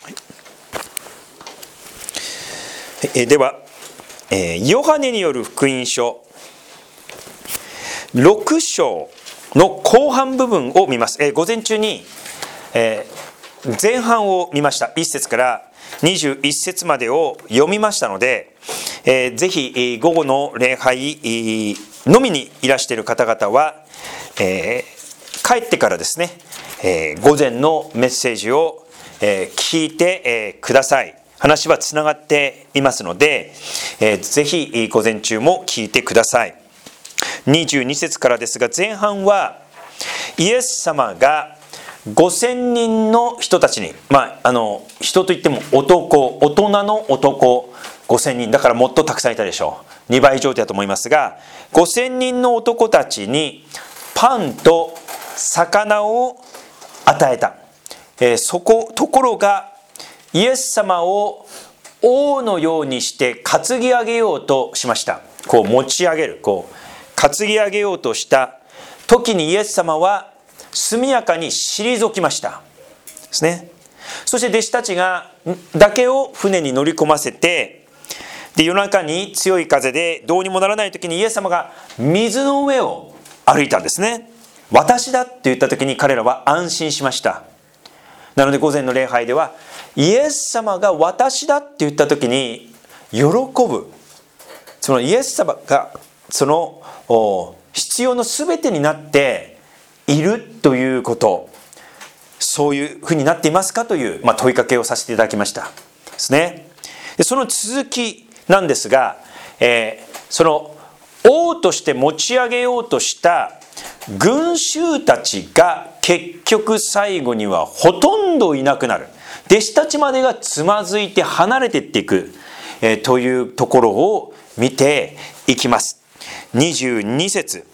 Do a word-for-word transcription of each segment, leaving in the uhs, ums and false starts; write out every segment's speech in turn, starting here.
えでは、えー、ヨハネによる福音書ろく章の後半部分を見ます。えー、午前中に、えー、前半を見ました。いっ節からにじゅういっ節までを読みましたので、えー、ぜひ、えー、午後の礼拝、えー、のみにいらしている方々は、えー、帰ってからですね、えー、午前のメッセージを、えー、聞いて、えー、ください。話はつながっていますので、えー、ぜひ午前中も聞いてください。にじゅうに節からですが、前半はイエス様がごせんにんの人たちに、まあ、あの人といっても男、大人の男ごせんにんだからもっとたくさんいたでしょう。にばい以上だと思いますが、ごせんにんの男たちにパンと魚を与えた。えー、そこところがイエス様を王のようにして担ぎ上げようとしました。こう持ち上げる、こう担ぎ上げようとした時にイエス様は速やかに退きましたですね。そして弟子たちがだけを船に乗り込ませて、で夜中に強い風でどうにもならない時にイエス様が水の上を歩いたんですね。私だって言った時に彼らは安心しました。なので午前の礼拝ではイエス様が私だって言った時に喜ぶ、そのイエス様がその必要の全てになっているということ、そういうふうになっていますかという、まあ、問いかけをさせていただきましたですね。でその続きなんですが、えー、その王として持ち上げようとした群衆たちが結局最後にはほとんどいなくなる。弟子たちまでがつまずいて離れていっていく、えー、というところを見ていきます。にじゅうに節。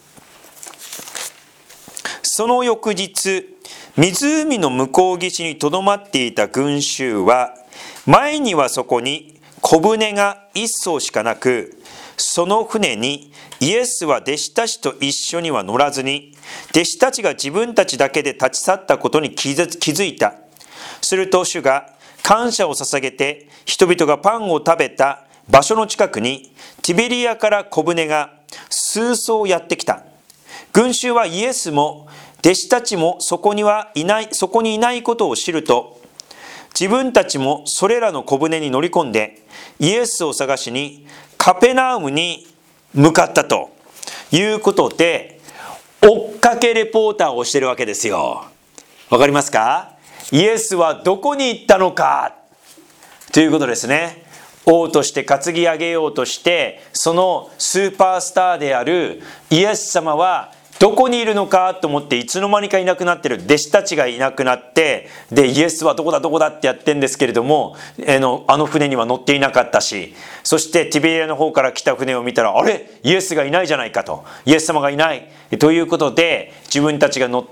その翌日、湖の向こう岸にとどまっていた群衆は、前にはそこに小舟が一艘しかなく、その船にイエスは弟子たちと一緒には乗らずに、弟子たちが自分たちだけで立ち去ったことに気づいた。すると主が感謝を捧げて、人々がパンを食べた場所の近くにティベリアから小舟が数艘やってきた。群衆はイエスも弟子たちもそこにはいない、そこにいないことを知ると、自分たちもそれらの小舟に乗り込んでイエスを探しにカペナウムに向かったということで、追っかけレポーターをしているわけですよ。わかりますか？イエスはどこに行ったのかということですね。王として担ぎ上げようとして、そのスーパースターであるイエス様はどこにいるのかと思って、いつの間にかいなくなってる。弟子たちがいなくなって、でイエスはどこだどこだってやってるんですけれども、あの、あの船には乗っていなかったし、そしてティベリアの方から来た船を見たら、あれイエスがいないじゃないかと、イエス様がいないということで、自分たちが乗って、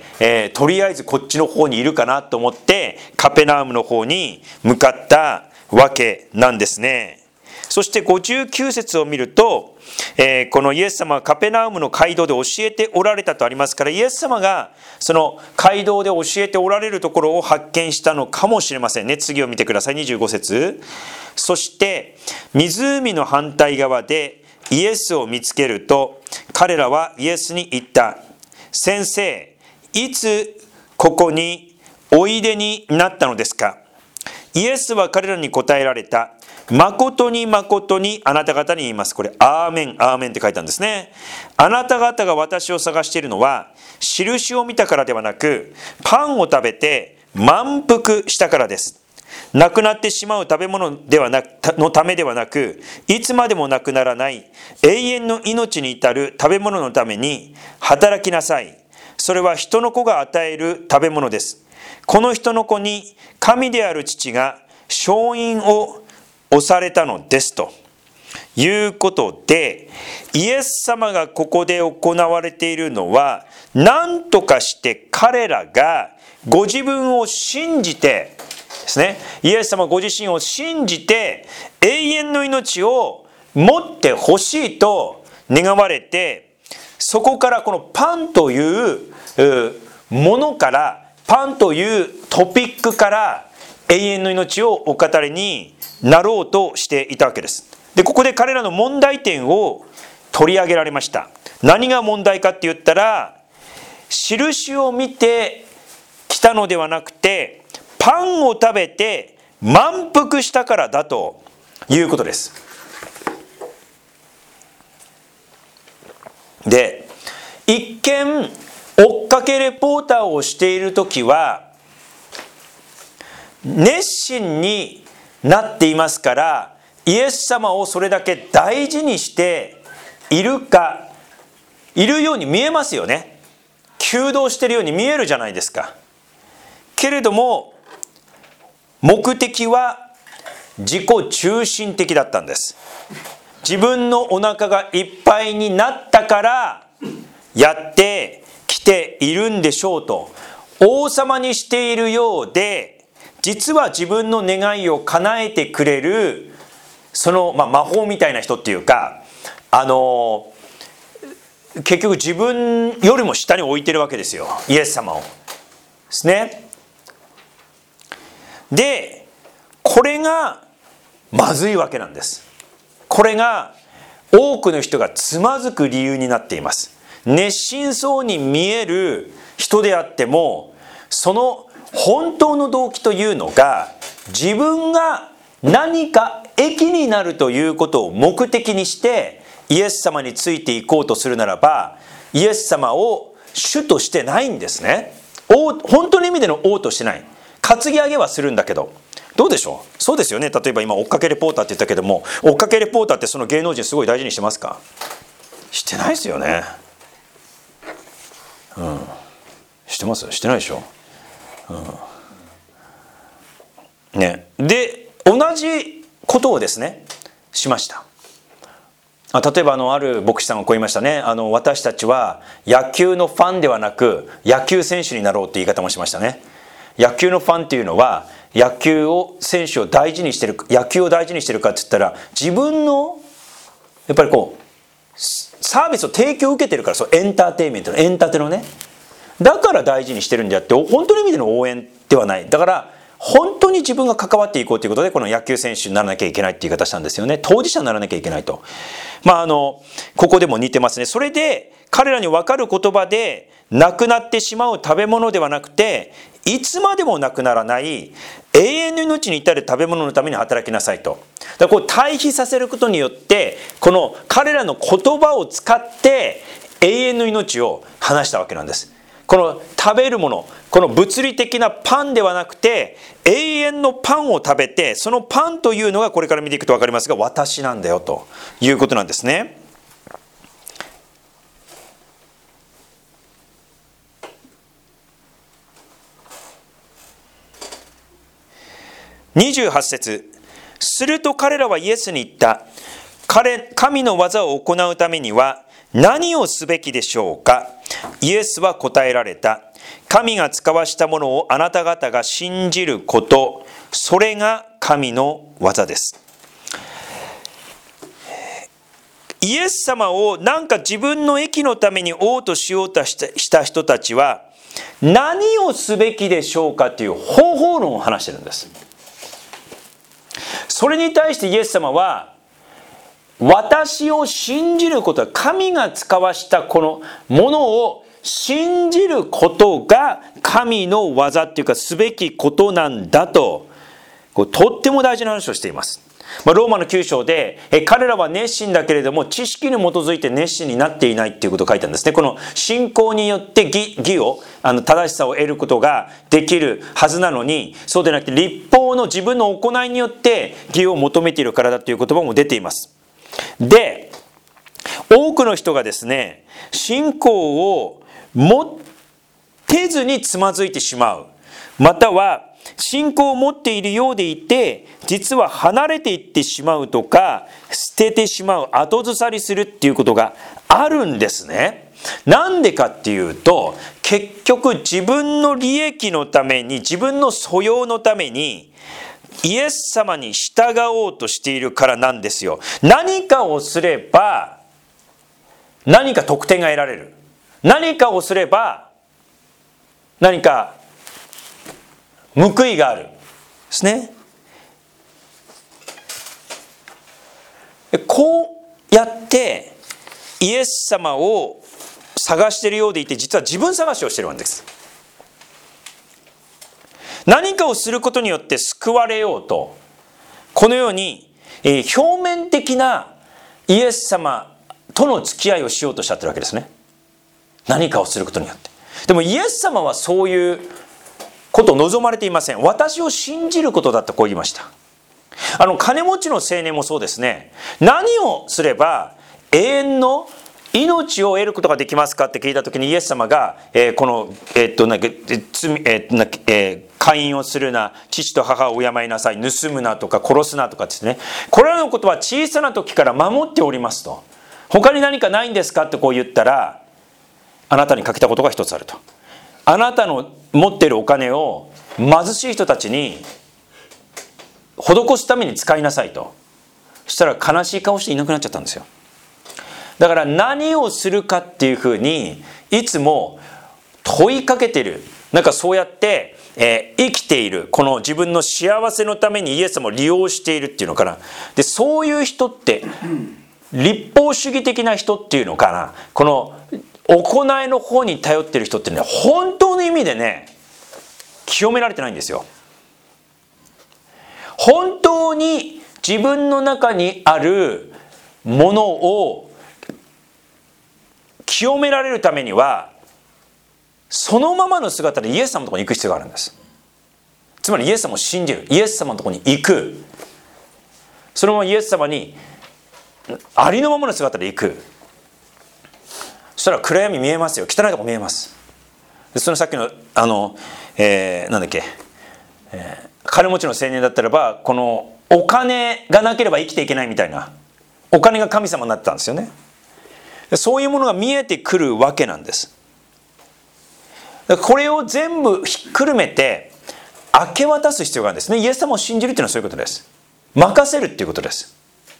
えー、とりあえずこっちの方にいるかなと思ってカペナウムの方に向かったわけなんですね。そしてごじゅうきゅう節を見ると、えー、このイエス様はカペナウムの街道で教えておられたとありますから、イエス様がその街道で教えておられるところを発見したのかもしれませんね。次を見てください。にじゅうご節。そして湖の反対側でイエスを見つけると、彼らはイエスに言った。先生、いつここにおいでになったのですか？イエスは彼らに答えられた。誠に誠にあなた方に言います。これアーメンアーメンって書いたんですね。あなた方が私を探しているのは印を見たからではなく、パンを食べて満腹したからです。なくなってしまう食べ物ではなくのためではなく、いつまでもなくならない永遠の命に至る食べ物のために働きなさい。それは人の子が与える食べ物です。この人の子に神である父が勝因を押されたのですということで、イエス様がここで行われているのは、何とかして彼らがご自分を信じてですね、イエス様ご自身を信じて永遠の命を持ってほしいと願われて、そこからこのパンというものから、パンというトピックから永遠の命をお語りになろうとしていたわけです。で、ここで彼らの問題点を取り上げられました。何が問題かって言ったら、印を見て来たのではなくて、パンを食べて満腹したからだということです。で、一見追っかけレポーターをしているときは熱心になっていますから、イエス様をそれだけ大事にしているか、いるように見えますよね。求道しているように見えるじゃないですか。けれども目的は自己中心的だったんです。自分のお腹がいっぱいになったからやってきているんでしょうと王様にしているようで、実は自分の願いを叶えてくれるその、まあ、魔法みたいな人っていうか、あの結局自分よりも下に置いてるわけですよ、イエス様をですね。で、これがまずいわけなんです。これが多くの人がつまずく理由になっています。熱心そうに見える人であっても、その本当の動機というのが自分が何か益になるということを目的にしてイエス様についていこうとするならば、イエス様を主としてないんですね。王、本当の意味での王としてない。担ぎ上げはするんだけど、どうでしょう。そうですよね。例えば今追っかけレポーターって言ったけども、追っかけレポーターってその芸能人すごい大事にしてますか？してないですよね。うん。してます？してないでしょ。うん。ね。で、同じことをですねしました。あ、例えばあのある牧師さんがこう言いましたね。あの私たちは野球のファンではなく野球選手になろうって言い方もしましたね。野球のファンっていうのは野球を選手を大事にしてる、野球を大事にしてるかって言ったら、自分のやっぱりこうサービスを提供を受けてるから、そうエンターテインメントのエンタテのね、だから大事にしてるんであって、本当の意味での応援ではない。だから本当に自分が関わっていこうということで、この野球選手にならなきゃいけないって言い方したんですよね。当事者にならなきゃいけないと。まああのここでも似てますね。それで彼らに分かる言葉で、なくなってしまう食べ物ではなくて、いつまでもなくならない永遠の命に至る食べ物のために働きなさいと。だからこう対比させることによって、この彼らの言葉を使って永遠の命を話したわけなんです。この食べるもの、この物理的なパンではなくて、永遠のパンを食べて、そのパンというのがこれから見ていくと分かりますが、私なんだよということなんですね。にじゅうはち節、すると彼らはイエスに言った。彼、神の技を行うためには何をすべきでしょうか。イエスは答えられた。神が使わしたものをあなた方が信じること、それが神の技です。イエス様をなんか自分の益のために王としようとした人たちは、何をすべきでしょうかという方法論を話しているんです。それに対してイエス様は、私を信じることは、神が使わしたこのものを信じることが神の技っていうか、すべきことなんだと、こうとっても大事な話をしています。まあ、ローマのきゅう章でえ彼らは熱心だけれども知識に基づいて熱心になっていないっていうことを書いてあるんですね。この信仰によって義、義をあの正しさを得ることができるはずなのに、そうでなくて律法の自分の行いによって義を求めているからだという言葉も出ています。で、多くの人がですね、信仰を持てずにつまずいてしまう、または信仰を持っているようでいて実は離れていってしまうとか、捨ててしまう、後ずさりするっていうことがあるんですね。なんでかっていうと、結局自分の利益のために、自分の素養のためにイエス様に従おうとしているからなんですよ。何かをすれば何か得点が得られる、何かをすれば何か報いがある、 ですね。こうやってイエス様を探しているようでいて、実は自分探しをしているわけです。何かをすることによって救われようと、このように、えー、表面的なイエス様との付き合いをしようとしちゃってるわけですね。何かをすることによって。でもイエス様はそういうことを望まれていません。私を信じることだとこう言いました。あの金持ちの青年もそうですね。何をすれば永遠の命を得ることができますかって聞いたときに、イエス様が、えー、この、えーっとなんか罪、えーなえー、姦淫をするな、父と母を敬いなさい、盗むなとか殺すなとかですね、これらのことは小さな時から守っておりますと。他に何かないんですかってこう言ったら、あなたに欠けたことが一つあると。あなたの持っているお金を貧しい人たちに施すために使いなさいと。そしたら悲しい顔していなくなっちゃったんですよ。だから何をするかっていうふうにいつも問いかけている。なんかそうやって、えー、生きている、この自分の幸せのためにイエス様を利用しているっていうのかな。でそういう人って立法主義的な人っていうのかな、この行いの方に頼っている人ってね、本当の意味でね清められてないんですよ。本当に自分の中にあるものを清められるためには、そのままの姿でイエス様のところに行く必要があるんです。つまりイエス様を信じる、イエス様のところに行く、そのままイエス様にありのままの姿で行く。そしたら暗闇見えますよ、汚いとこ見えます。でそのさっきのあの、えー、なんだっけ、えー、金持ちの青年だったらば、このお金がなければ生きていけないみたいな、お金が神様になってたんですよね。そういうものが見えてくるわけなんです。これを全部ひっくるめて明け渡す必要があるんですね。イエス様を信じるっていうのはそういうことです。任せるっていうことです。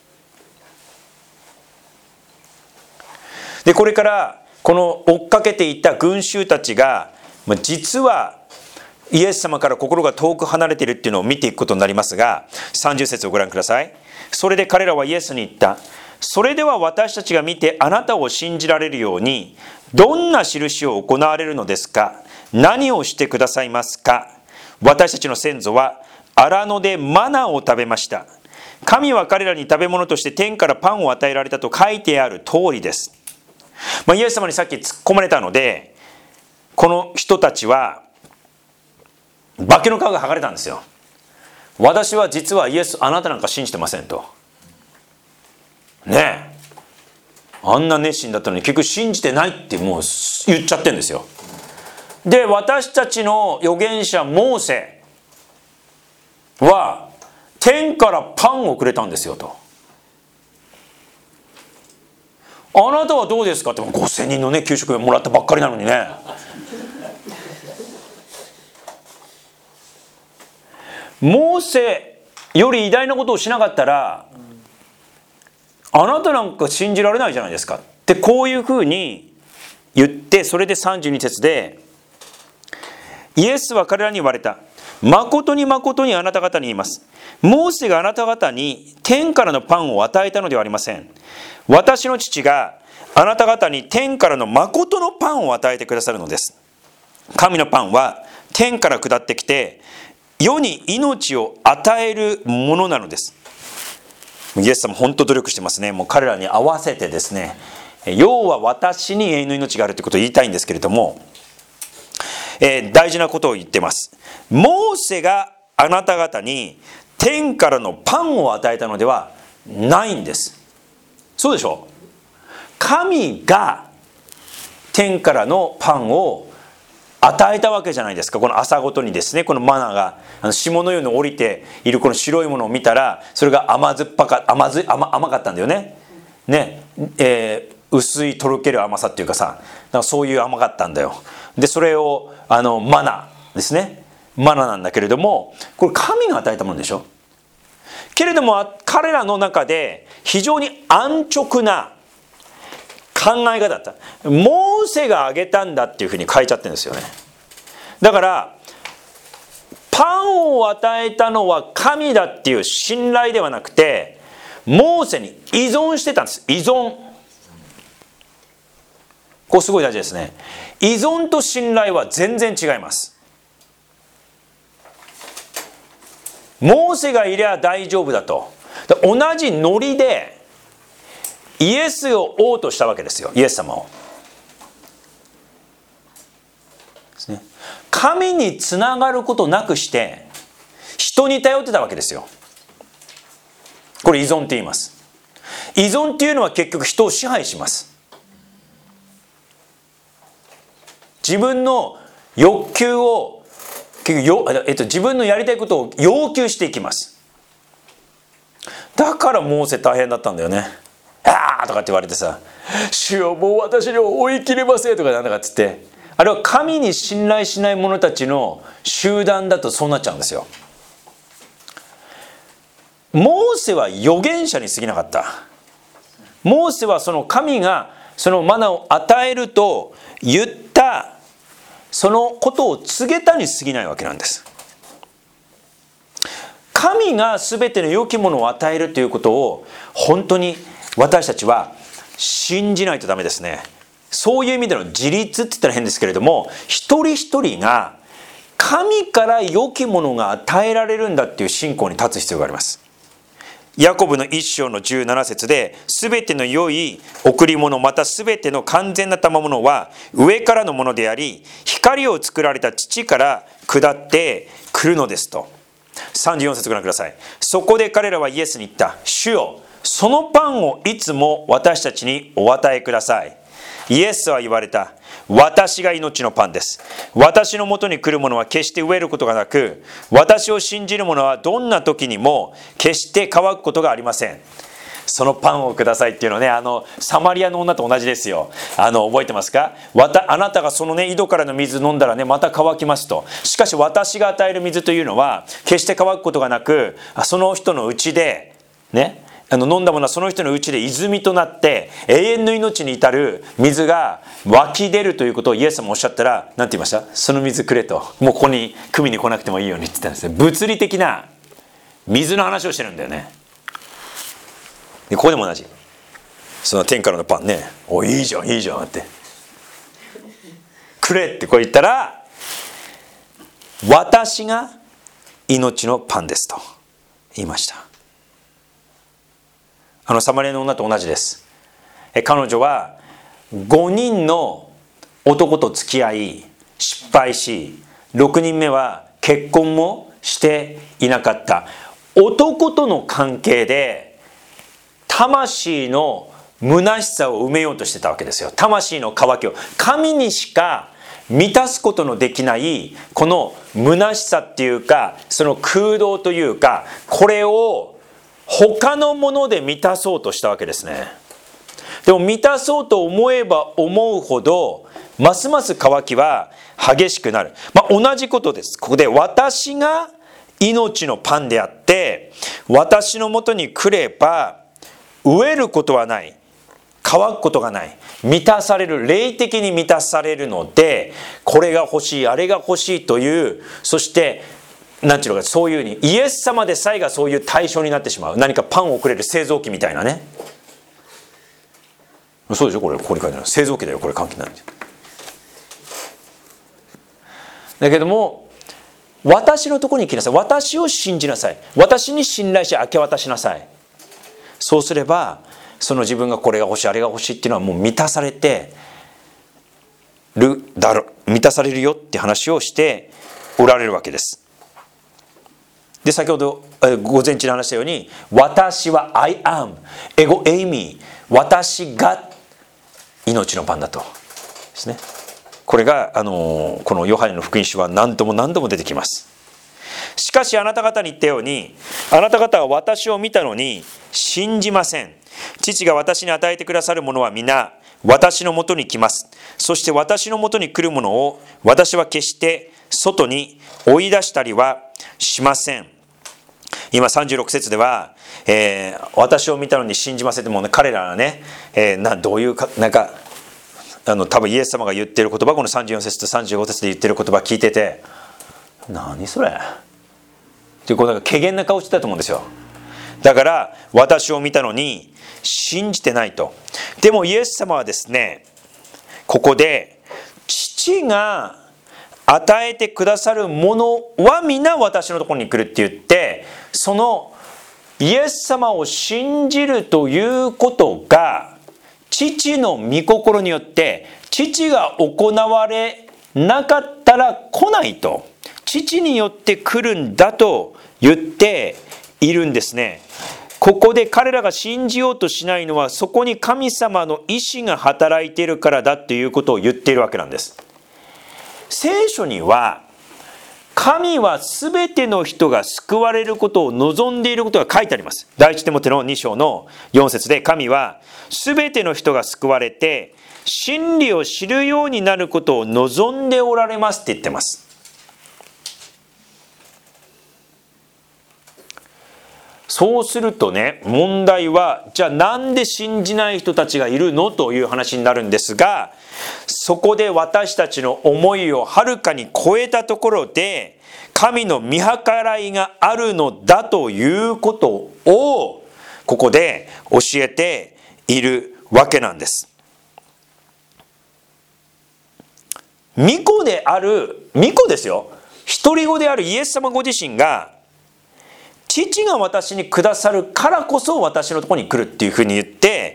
でこれからこの追っかけていた群衆たちが実はイエス様から心が遠く離れているっていうのを見ていくことになりますが、さんじゅう節をご覧ください。それで彼らはイエスに言った。それでは私たちが見てあなたを信じられるようにどんな印を行われるのですか。何をしてくださいますか。私たちの先祖は荒野でマナを食べました。神は彼らに食べ物として天からパンを与えられたと書いてある通りです。まあ、イエス様にさっき突っ込まれたので、この人たちは化けの皮が剥がれたんですよ。私は実はイエスあなたなんか信じてませんと。ねえ、あんな熱心だったのに結局信じてないってもう言っちゃってるんですよ。で私たちの預言者モーセは天からパンをくれたんですよと。あなたはどうですかって、ごせんにんのね給食もらったばっかりなのにね。モーセより偉大なことをしなかったらあなたなんか信じられないじゃないですかってこういうふうに言って、それでさんじゅうに節でイエスは彼らに言われた。誠に誠にあなた方に言います。モーセがあなた方に天からのパンを与えたのではありません。私の父があなた方に天からの誠のパンを与えてくださるのです。神のパンは天から下ってきて世に命を与えるものなのです。イエス様本当努力してますね。もう彼らに合わせてですね、要は私に永遠の命があるということを言いたいんですけれども、えー、大事なことを言ってます。モーセがあなた方に天からのパンを与えたのではないんです。そうでしょう。神が天からのパンを与えたわけじゃないですか。この朝ごとにですね、このマナがあの霜のように降りているこの白いものを見たら、それが甘酸っぱか甘ず 甘, 甘かったんだよね。ね、えー、薄いとろける甘さっていうかさ、だからそういう甘かったんだよ。でそれをあのマナですね、マナなんだけれども、これ神が与えたものでしょ。けれども彼らの中で非常に安直な考え方だった。モーセがあげたんだっていうふうに書いちゃってるんですよね。だからパパンを与えたのは神だっていう信頼ではなくて、モーセに依存してたんです。依存。これすごい大事ですね。依存と信頼は全然違います。モーセがいれば大丈夫だと。同じノリでイエスを王としたわけですよ。イエス様を。ですね。神につながることなくして人に頼ってたわけですよ。これ依存って言います。依存っていうのは結局人を支配します。自分の欲求を結局よ、えっと、自分のやりたいことを要求していきます。だからモーセ大変だったんだよね。あーとかって言われてさ、主よもう私に追い切れませんとかなんだかっつって、あれは神に信頼しない者たちの集団だとそうなっちゃうんですよ。モーセは預言者に過ぎなかった。モーセはその神がそのマナを与えると言ったそのことを告げたに過ぎないわけなんです。神が全ての良きものを与えるということを本当に私たちは信じないとダメですね。そういう意味での自立って言ったら変ですけれども、一人一人が神から良きものが与えられるんだっていう信仰に立つ必要があります。ヤコブの一章のじゅうなな節で、すべての良い贈り物、またすべての完全な賜物は上からのものであり、光を作られた父から下ってくるのですと。さんじゅうよん節ご覧ください。そこで彼らはイエスに言った。主よ、そのパンをいつも私たちにお与えください。イエスは言われた。私が命のパンです。私のもとに来る者は決して飢えることがなく、私を信じる者はどんな時にも決して乾くことがありません。そのパンをくださいっていうのはね、あのサマリアの女と同じですよ。あの覚えてますか？わたあなたがそのね井戸からの水飲んだらねまた乾きますと。しかし私が与える水というのは決して乾くことがなく、その人のうちでね、あの飲んだものはその人のうちで泉となって永遠の命に至る水が湧き出るということをイエス様おっしゃったら、何て言いました？その水くれと。もうここに汲みに来なくてもいいようにって言ったんですね。物理的な水の話をしてるんだよね。でここでも同じ。その天からのパンね、おいいじゃんいいじゃんってくれってこう言ったら、私が命のパンですと言いました。あのサマリアの女と同じです。え彼女はごにんの男と付き合い失敗し、ろくにんめは結婚もしていなかった。男との関係で魂の虚しさを埋めようとしてたわけですよ。魂の渇きを、神にしか満たすことのできないこの虚しさっていうか、その空洞というか、これを他のもので満たそうとしたわけですね。でも満たそうと思えば思うほどますます渇きは激しくなる。まあ、同じことです。ここで私が命のパンであって、私のもとに来れば飢えることはない、乾くことがない、満たされる、霊的に満たされるので、これが欲しいあれが欲しいという、そしてなんていうのか、そういうにイエス様でさえがそういう対象になってしまう。何かパンをくれる製造機みたいなね。そうでしょ、これここに書いてある製造機だよ、これ関係ないんですよ。だけども私のところに来なさい、私を信じなさい、私に信頼し明け渡しなさい。そうすればその自分がこれが欲しいあれが欲しいっていうのはもう満たされてるだろ満たされるよって話をしておられるわけです。で先ほど午前中に話したように、私は I am エゴエイミー、私が命のパンだとですね。これがあのこのヨハネの福音書は何度も何度も出てきます。しかしあなた方に言ったように、あなた方は私を見たのに信じません。父が私に与えてくださるものは皆私のもとに来ます。そして私のもとに来るものを私は決して外に追い出したりはしません。今さんじゅうろく節では、えー、私を見たのに信じませんってもう、ね、彼らはね、えー、などういうかなんかあの多分イエス様が言ってる言葉、このさんじゅうよん節とさんじゅうご節で言ってる言葉聞いてて、何それっていうこうなんか怪げな顔してたと思うんですよ。だから私を見たのに信じてないと。でもイエス様はですね、ここで父が与えてくださるものは皆私のところに来るって言って、そのイエス様を信じるということが父の御心によって父が行われなかったら来ないと、父によって来るんだと言っているんですね。ここで彼らが信じようとしないのは、そこに神様の意志が働いているからだということを言っているわけなんです。聖書には神はすべての人が救われることを望んでいることが書いてあります。第一テモテのに章のよん節で、神はすべての人が救われて真理を知るようになることを望んでおられますって言ってます。そうするとね、問題はじゃあなんで信じない人たちがいるのという話になるんですが、そこで私たちの思いをはるかに超えたところで神の見計らいがあるのだということをここで教えているわけなんです。御子である、御子ですよ、独り子であるイエス様ご自身が、父が私にくださるからこそ私のところに来るっていうふうに言って、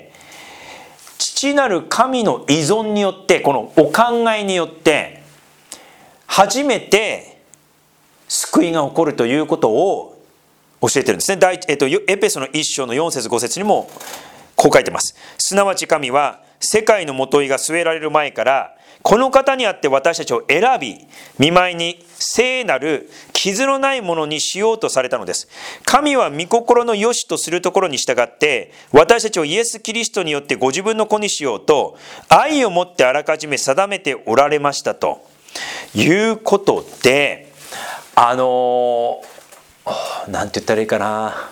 父なる神の依存によって、このお考えによって初めて救いが起こるということを教えてるんですね。第、えっと、エペソの一章のよん節ご節にもこう書いてます。すなわち神は世界のもといが据えられる前からこの方にあって私たちを選び、御前に聖なる傷のないものにしようとされたのです。神は御心の良しとするところに従って私たちをイエス・キリストによってご自分の子にしようと愛をもってあらかじめ定めておられましたということで、あのー、なんて言ったらいいかな、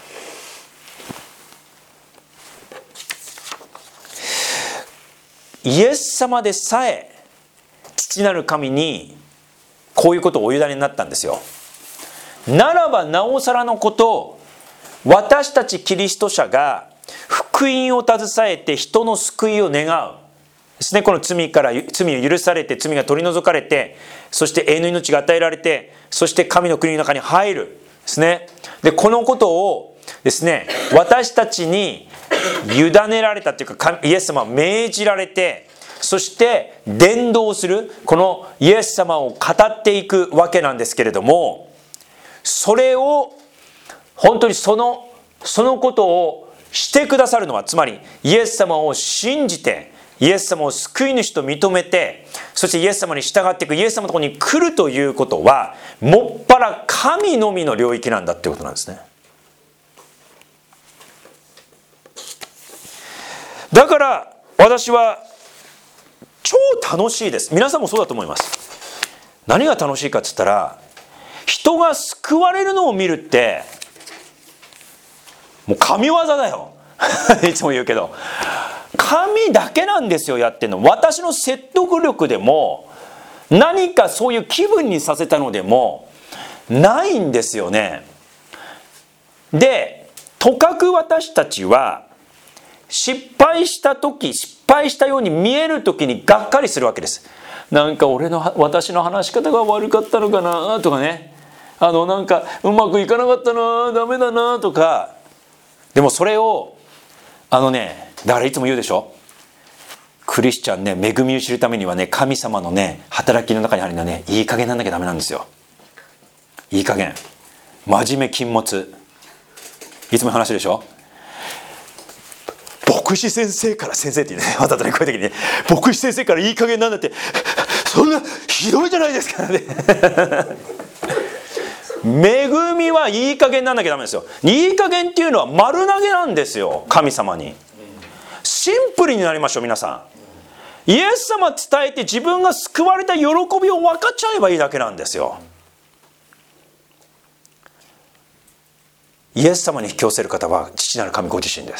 イエス様でさえ父なる神にこういうことをお委ねになったんですよ。ならばなおさらのこと、私たちキリスト者が福音を携えて人の救いを願うですね。この罪から罪を許されて罪が取り除かれて、そして永遠の命が与えられて、そして神の国の中に入るですね。でこのことをですね、私たちに委ねられたというか、イエス様は命じられて、そして伝道するこのイエス様を語っていくわけなんですけれども、それを本当にそのそのことをしてくださるのは、つまりイエス様を信じてイエス様を救い主と認めて、そしてイエス様に従っていく、イエス様のところに来るということはもっぱら神のみの領域なんだということなんですね。だから私は超楽しいです。皆さんもそうだと思います。何が楽しいかって言ったら、人が救われるのを見るってもう神業だよいつも言うけど、神だけなんですよやってんの。私の説得力でも何かそういう気分にさせたのでもないんですよね。で、とかく私たちは失敗した時、失敗したように見える時にがっかりするわけです。なんか俺の私の話し方が悪かったのかなとかね、あのなんかうまくいかなかったな、ダメだなとか。でもそれをあのね、だからいつも言うでしょ、クリスチャンね、恵みを知るためにはね、神様のね働きの中にあるのはね、いい加減なんなきゃダメなんですよ。いい加減、真面目禁物、いつも話でしょ。牧師先生から、先生ってね、またねこういう時にね、牧師先生からいい加減なんだって、そんなひどいじゃないですかね恵みはいい加減なんなきゃダメですよ。いい加減っていうのは丸投げなんですよ、神様に。シンプルになりましょう皆さん。イエス様伝えて自分が救われた喜びを分かっちゃえばいいだけなんですよ。イエス様に引き寄せる方は父なる神ご自身です。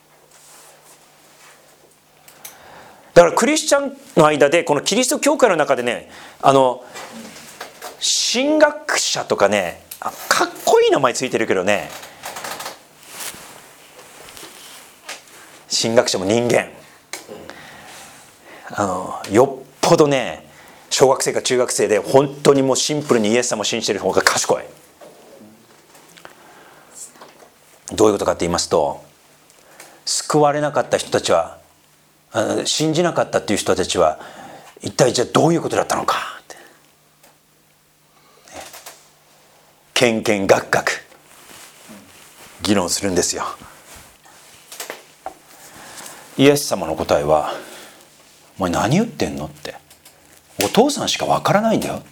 だからクリスチャンの間で、このキリスト教会の中でね、あの神学者とかね、かっこい名前ついてるけどね、神学者も人間、あのよっぽどね、小学生か中学生で本当にもうシンプルにイエス様を信じてる方が賢い。どういうことかと言いますと、救われなかった人たちは、信じなかったっていう人たちは一体じゃあどういうことだったのかって、けんけんがくがく議論するんですよ。イエス様の答えは、お前何言ってんのって、お父さんしかわからないんだよって。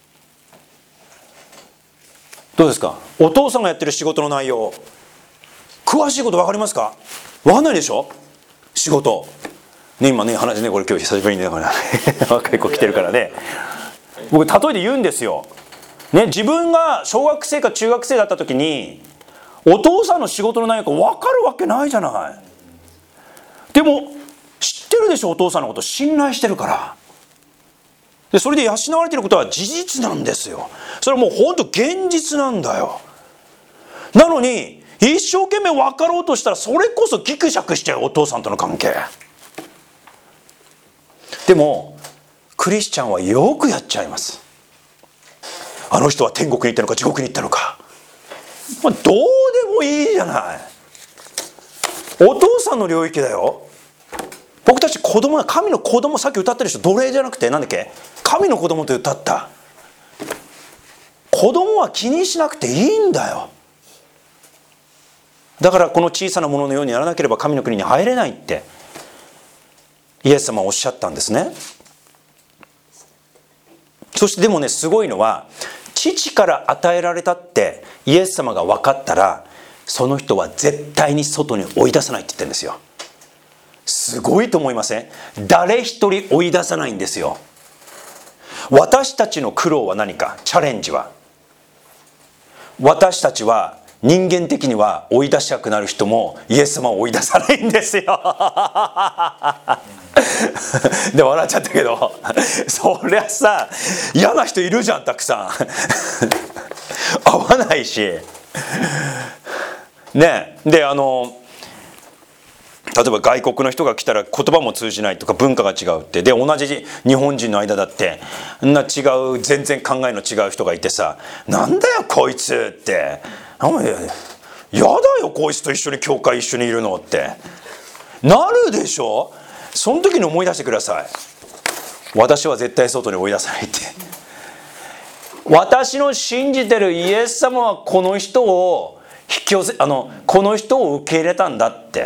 どうですか、お父さんがやってる仕事の内容、詳しいこと分かりますか？分かんないでしょ、仕事ね。今ね、話ね、これ今日久しぶりにだから若い子来てるからね、僕例えで言うんですよ、ね、自分が小学生か中学生だった時にお父さんの仕事の内容が分かるわけないじゃない。でも知ってるでしょ、お父さんのこと信頼してるから。でそれで養われていることは事実なんですよ。それはもう本当現実なんだよ。なのに一生懸命分かろうとしたら、それこそギクシャクしちゃう、お父さんとの関係。でもクリスチャンはよくやっちゃいます。あの人は天国に行ったのか地獄に行ったのか、まあ、どうでもいいじゃない。お父さんの領域だよ。僕たち子供は神の子供、さっき歌ったでしょ、奴隷じゃなくてなんだっけ、神の子供と歌った。子供は気にしなくていいんだよ。だからこの小さなもののようにやらなければ神の国に入れないってイエス様はおっしゃったんですね。そしてでもね、すごいのは、父から与えられたってイエス様が分かったら、その人は絶対に外に追い出さないって言ってるんですよ。すごいと思いません？誰一人追い出さないんですよ。私たちの苦労は何か、チャレンジは、私たちは人間的には追い出したくなる人もイエス様を追い出さないんですよで笑っちゃったけど、そりゃさ、嫌な人いるじゃん、たくさん合わないしね。であの例えば外国の人が来たら言葉も通じないとか、文化が違うって。で同じ日本人の間だってな違う、全然考えの違う人がいてさ、なんだよこいつって、やだよこいつと一緒に教会一緒にいるのってなるでしょ。その時に思い出してください。私は絶対外に追い出さないって。私の信じてるイエス様はこの人を引き寄せ、あのこの人を受け入れたんだって。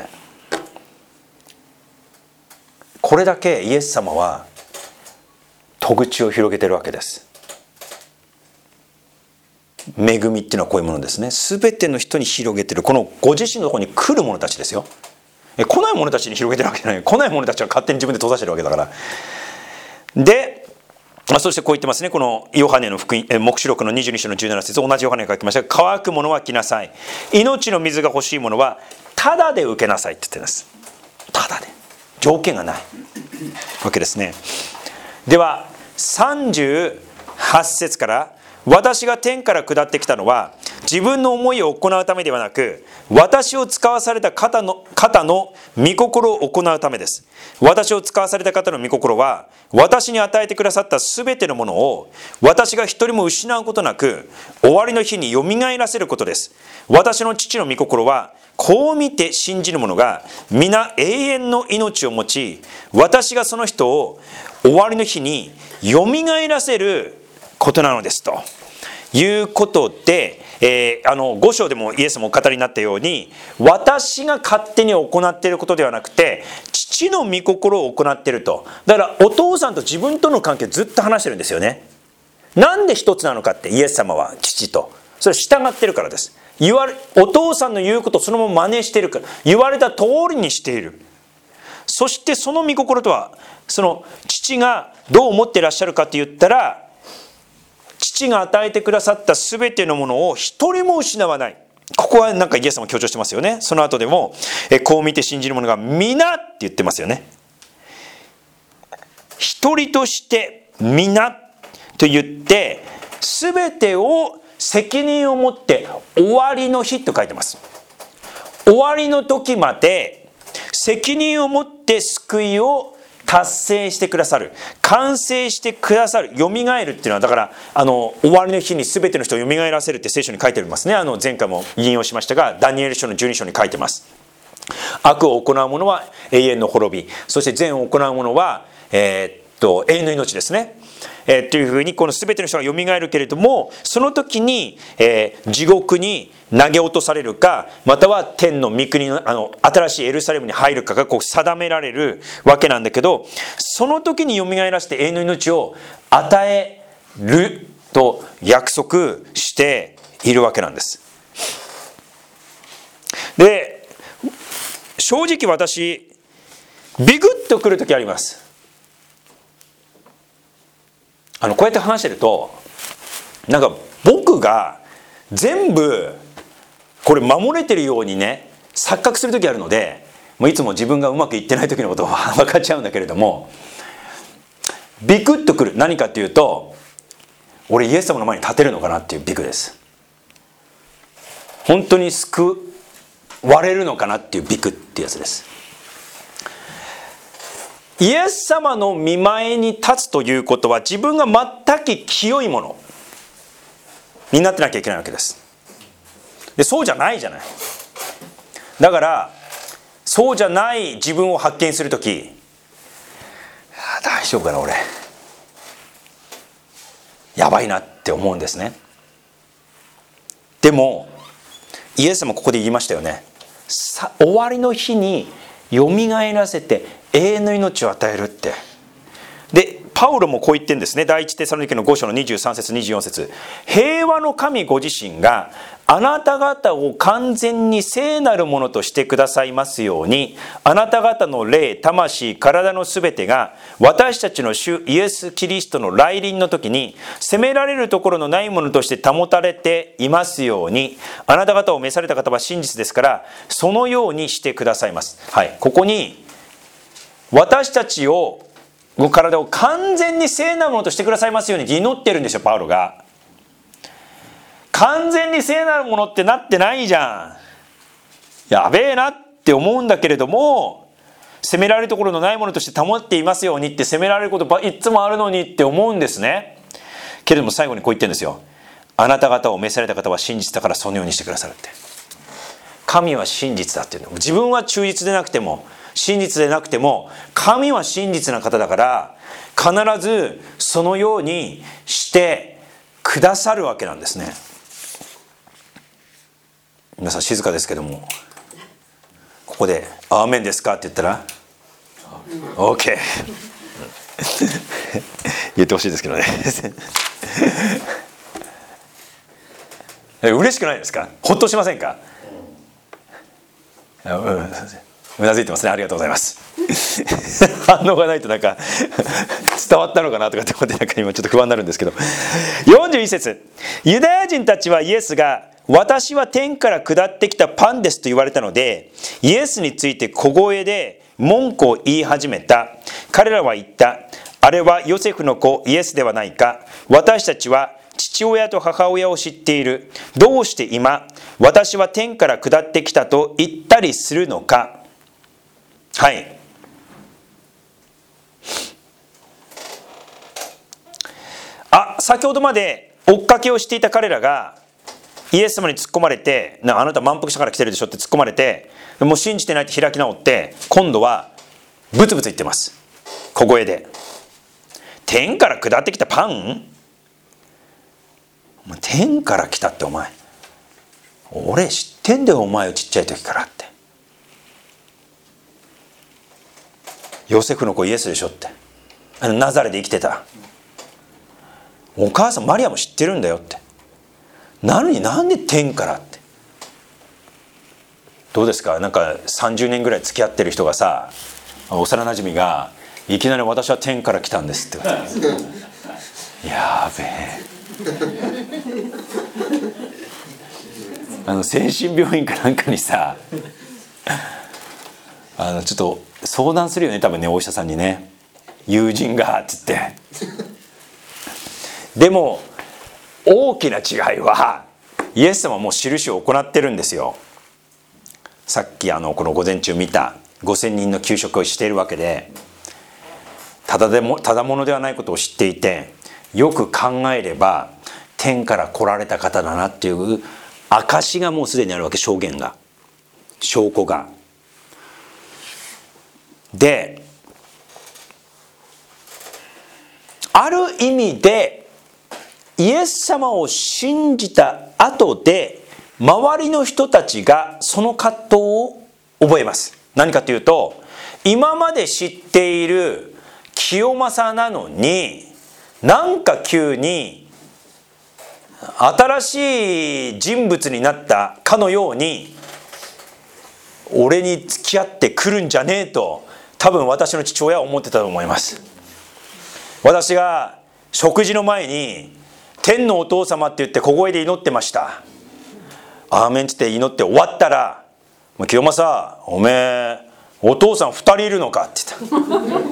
これだけイエス様は戸口を広げてるわけです。恵みっていうのはこういうものですね。すべての人に広げてる、このご自身のところに来る者たちですよ。え来ない者たちに広げてるわけじゃない。来ない者たちは勝手に自分で閉ざしてるわけだから。でそしてこう言ってますね、このヨハネの福音、黙示録のにじゅうに章のじゅうなな節、同じヨハネが書きました。乾く者は来なさい、命の水が欲しい者はただで受けなさいって言ってるんです。ただで、条件がないわけですね。ではさんじゅうはち節から、私が天から下ってきたのは自分の思いを行うためではなく、私を使わされた方の方の御心を行うためです。私を使わされた方の御心は、私に与えてくださったすべてのものを私が一人も失うことなく終わりの日によみがえらせることです。私の父の御心は、こう見て信じる者が皆永遠の命を持ち、私がその人を終わりの日によみがえらせることなのですということで、えー、あのご章でもイエスもお語りになったように、私が勝手に行っていることではなくて、父の御心を行っていると。だからお父さんと自分との関係ずっと話してるんですよね。なんで一つなのかって、イエス様は父とそれ従ってるからです。言われお父さんの言うことをそのまま真似しているから、言われた通りにしている。そしてその御心とは、その父がどう思っていらっしゃるかって言ったら、父が与えてくださったすべてのものを一人も失わない。ここはなんかイエス様強調してますよね。その後でもえこう見て信じる者が皆って言ってますよね。一人として皆と言って、すべてを責任を持って終わりの日と書いてます。終わりの時まで責任を持って救いを達成してくださる、完成してくださる、よみがえるっていうのは、だからあの終わりの日に全ての人をよみがえらせるって聖書に書いてありますね。あの前回も引用しましたが、ダニエル書のじゅうに章に書いてます。悪を行う者は永遠の滅び、そして善を行う者は、えー、っと永遠の命ですね。えー、というふうにこの全ての人がよみがえるけれども、その時に、えー、地獄に投げ落とされるか、または天の御国の、あの新しいエルサレムに入るかがこう定められるわけなんだけど、その時によみがえらせて永遠の命を与えると約束しているわけなんです。で、正直私ビクッとくる時あります。あのこうやって話してると、なんか僕が全部これ守れてるようにね錯覚する時あるので、もういつも自分がうまくいってない時のことは分かっちゃうんだけれども、ビクッとくる。何かっていうと、俺イエス様の前に立てるのかなっていうビクです。本当に救われるのかなっていうビクってやつです。イエス様の御前に立つということは、自分が全く清いものになってなきゃいけないわけです。で、そうじゃないじゃない。だからそうじゃない自分を発見するとき、大丈夫かな俺、やばいなって思うんですね。でもイエス様ここで言いましたよね。さ終わりの日によみがえらせて永遠の命を与えるって。でパウロもこう言ってるんですね。第一テサロニケのご章のにじゅうさん節にじゅうよん節、平和の神ご自身があなた方を完全に聖なるものとしてくださいますように、あなた方の霊、魂、体のすべてが私たちの主イエス・キリストの来臨の時に責められるところのないものとして保たれていますように、あなた方を召された方は真実ですから、そのようにしてくださいます。はい、ここに私たちをご体を完全に聖なるものとしてくださいますように祈ってるんですよ、パウロが。完全に聖なるものってなってないじゃん、やべえなって思うんだけれども、責められるところのないものとして保っていますようにって、責められることいつもあるのにって思うんですね。けれども最後にこう言ってるんですよ。あなた方を召された方は真実だからそのようにしてくださるって。神は真実だっていうの。自分は忠実でなくても真実でなくても、神は真実な方だから必ずそのようにしてくださるわけなんですね。皆さん静かですけども、ここでアーメンですかって言ったら OK 言ってほしいですけどね嬉しくないですか？ほっとしませんか？うん、うなずいてますね。ありがとうございます反応がないとなんか伝わったのかなとかって思って、なんか今ちょっと不安になるんですけど、よんじゅういち節、ユダヤ人たちはイエスが私は天から下ってきたパンですと言われたので、イエスについて小声で文句を言い始めた。彼らは言った。あれはヨセフの子イエスではないか。私たちは父親と母親を知っている。どうして今私は天から下ってきたと言ったりするのか。はい、あ、先ほどまで追っかけをしていた彼らがイエス様に突っ込まれて、なあなた満腹者から来てるでしょって突っ込まれて、もう信じてないって開き直って、今度はブツブツ言ってます、小声で。天から下ってきたパン？天から来たってお前、俺知ってんだよお前をちっちゃい時からって。ヨセフの子イエスでしょって、あのナザレで生きてたお母さんマリアも知ってるんだよって。なのになんで天からって。どうですか？なんかさんじゅうねんぐらい付き合ってる人がさ、幼なじみがいきなり私は天から来たんですって言われてやべえあの精神病院かなんかにさ、あのちょっと相談するよね多分ね、お医者さんにね、友人がって言ってでも大きな違いは、イエス様はもう印を行ってるんですよ。さっきあのこの午前中見たごせんにんの給食をしているわけで、ただでもただものではないことを知っていて、よく考えれば天から来られた方だなっていう証がもうすでにあるわけ、証言が、証拠が。で、ある意味でイエス様を信じた後で周りの人たちがその葛藤を覚えます。何かというと、今まで知っている清正なのに、なんか急に新しい人物になったかのように、俺に付き合ってくるんじゃねえと多分私の父親は思ってたと思います。私が食事の前に天のお父様って言って小声で祈ってました。アーメンって祈って終わったら、清正、おめえお父さんふたりいるのかって言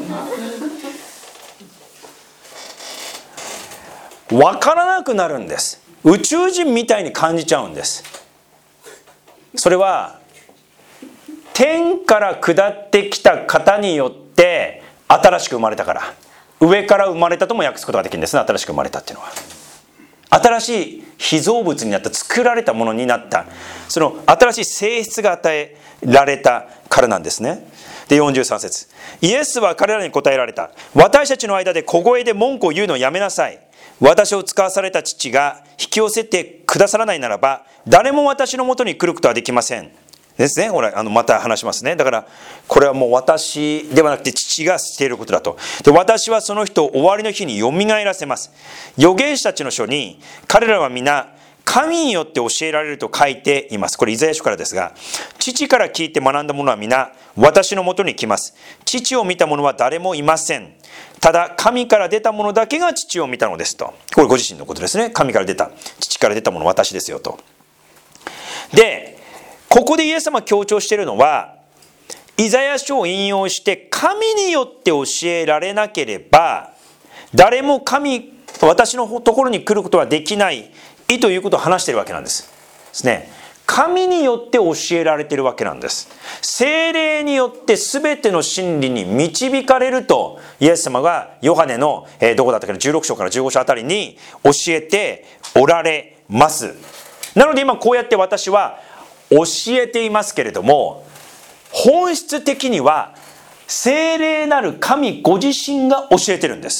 った分からなくなるんです。宇宙人みたいに感じちゃうんです。それは天から下ってきた方によって新しく生まれたから。上から生まれたとも訳すことができるんですね。新しく生まれたっていうのは、新しい被造物になった、作られたものになった、その新しい性質が与えられたからなんですね。でよんじゅうさん節、イエスは彼らに答えられた。私たちの間で小声で文句を言うのをやめなさい。私を使わされた父が引き寄せてくださらないならば、誰も私のもとに来ることはできませんですね。ほら、あのまた話しますね。だからこれはもう私ではなくて父がしていることだと。で、私はその人を終わりの日によみがえらせます。預言者たちの書に、彼らは皆神によって教えられると書いています。これイザヤ書からですが、父から聞いて学んだ者は皆私のもとに来ます。父を見た者は誰もいません。ただ神から出た者だけが父を見たのですと。これご自身のことですね。神から出た、父から出た者は私ですよと。で、ここでイエス様が強調しているのは、イザヤ書を引用して神によって教えられなければ誰も神、私のところに来ることはできないということを話しているわけなんですですね。神によって教えられているわけなんです。聖霊によって全ての真理に導かれるとイエス様がヨハネの、えー、どこだったかな、じゅうろく章からじゅうご章あたりに教えておられます。なので今こうやって私は教えていますけれども、本質的には聖霊なる神ご自身が教えてるんです。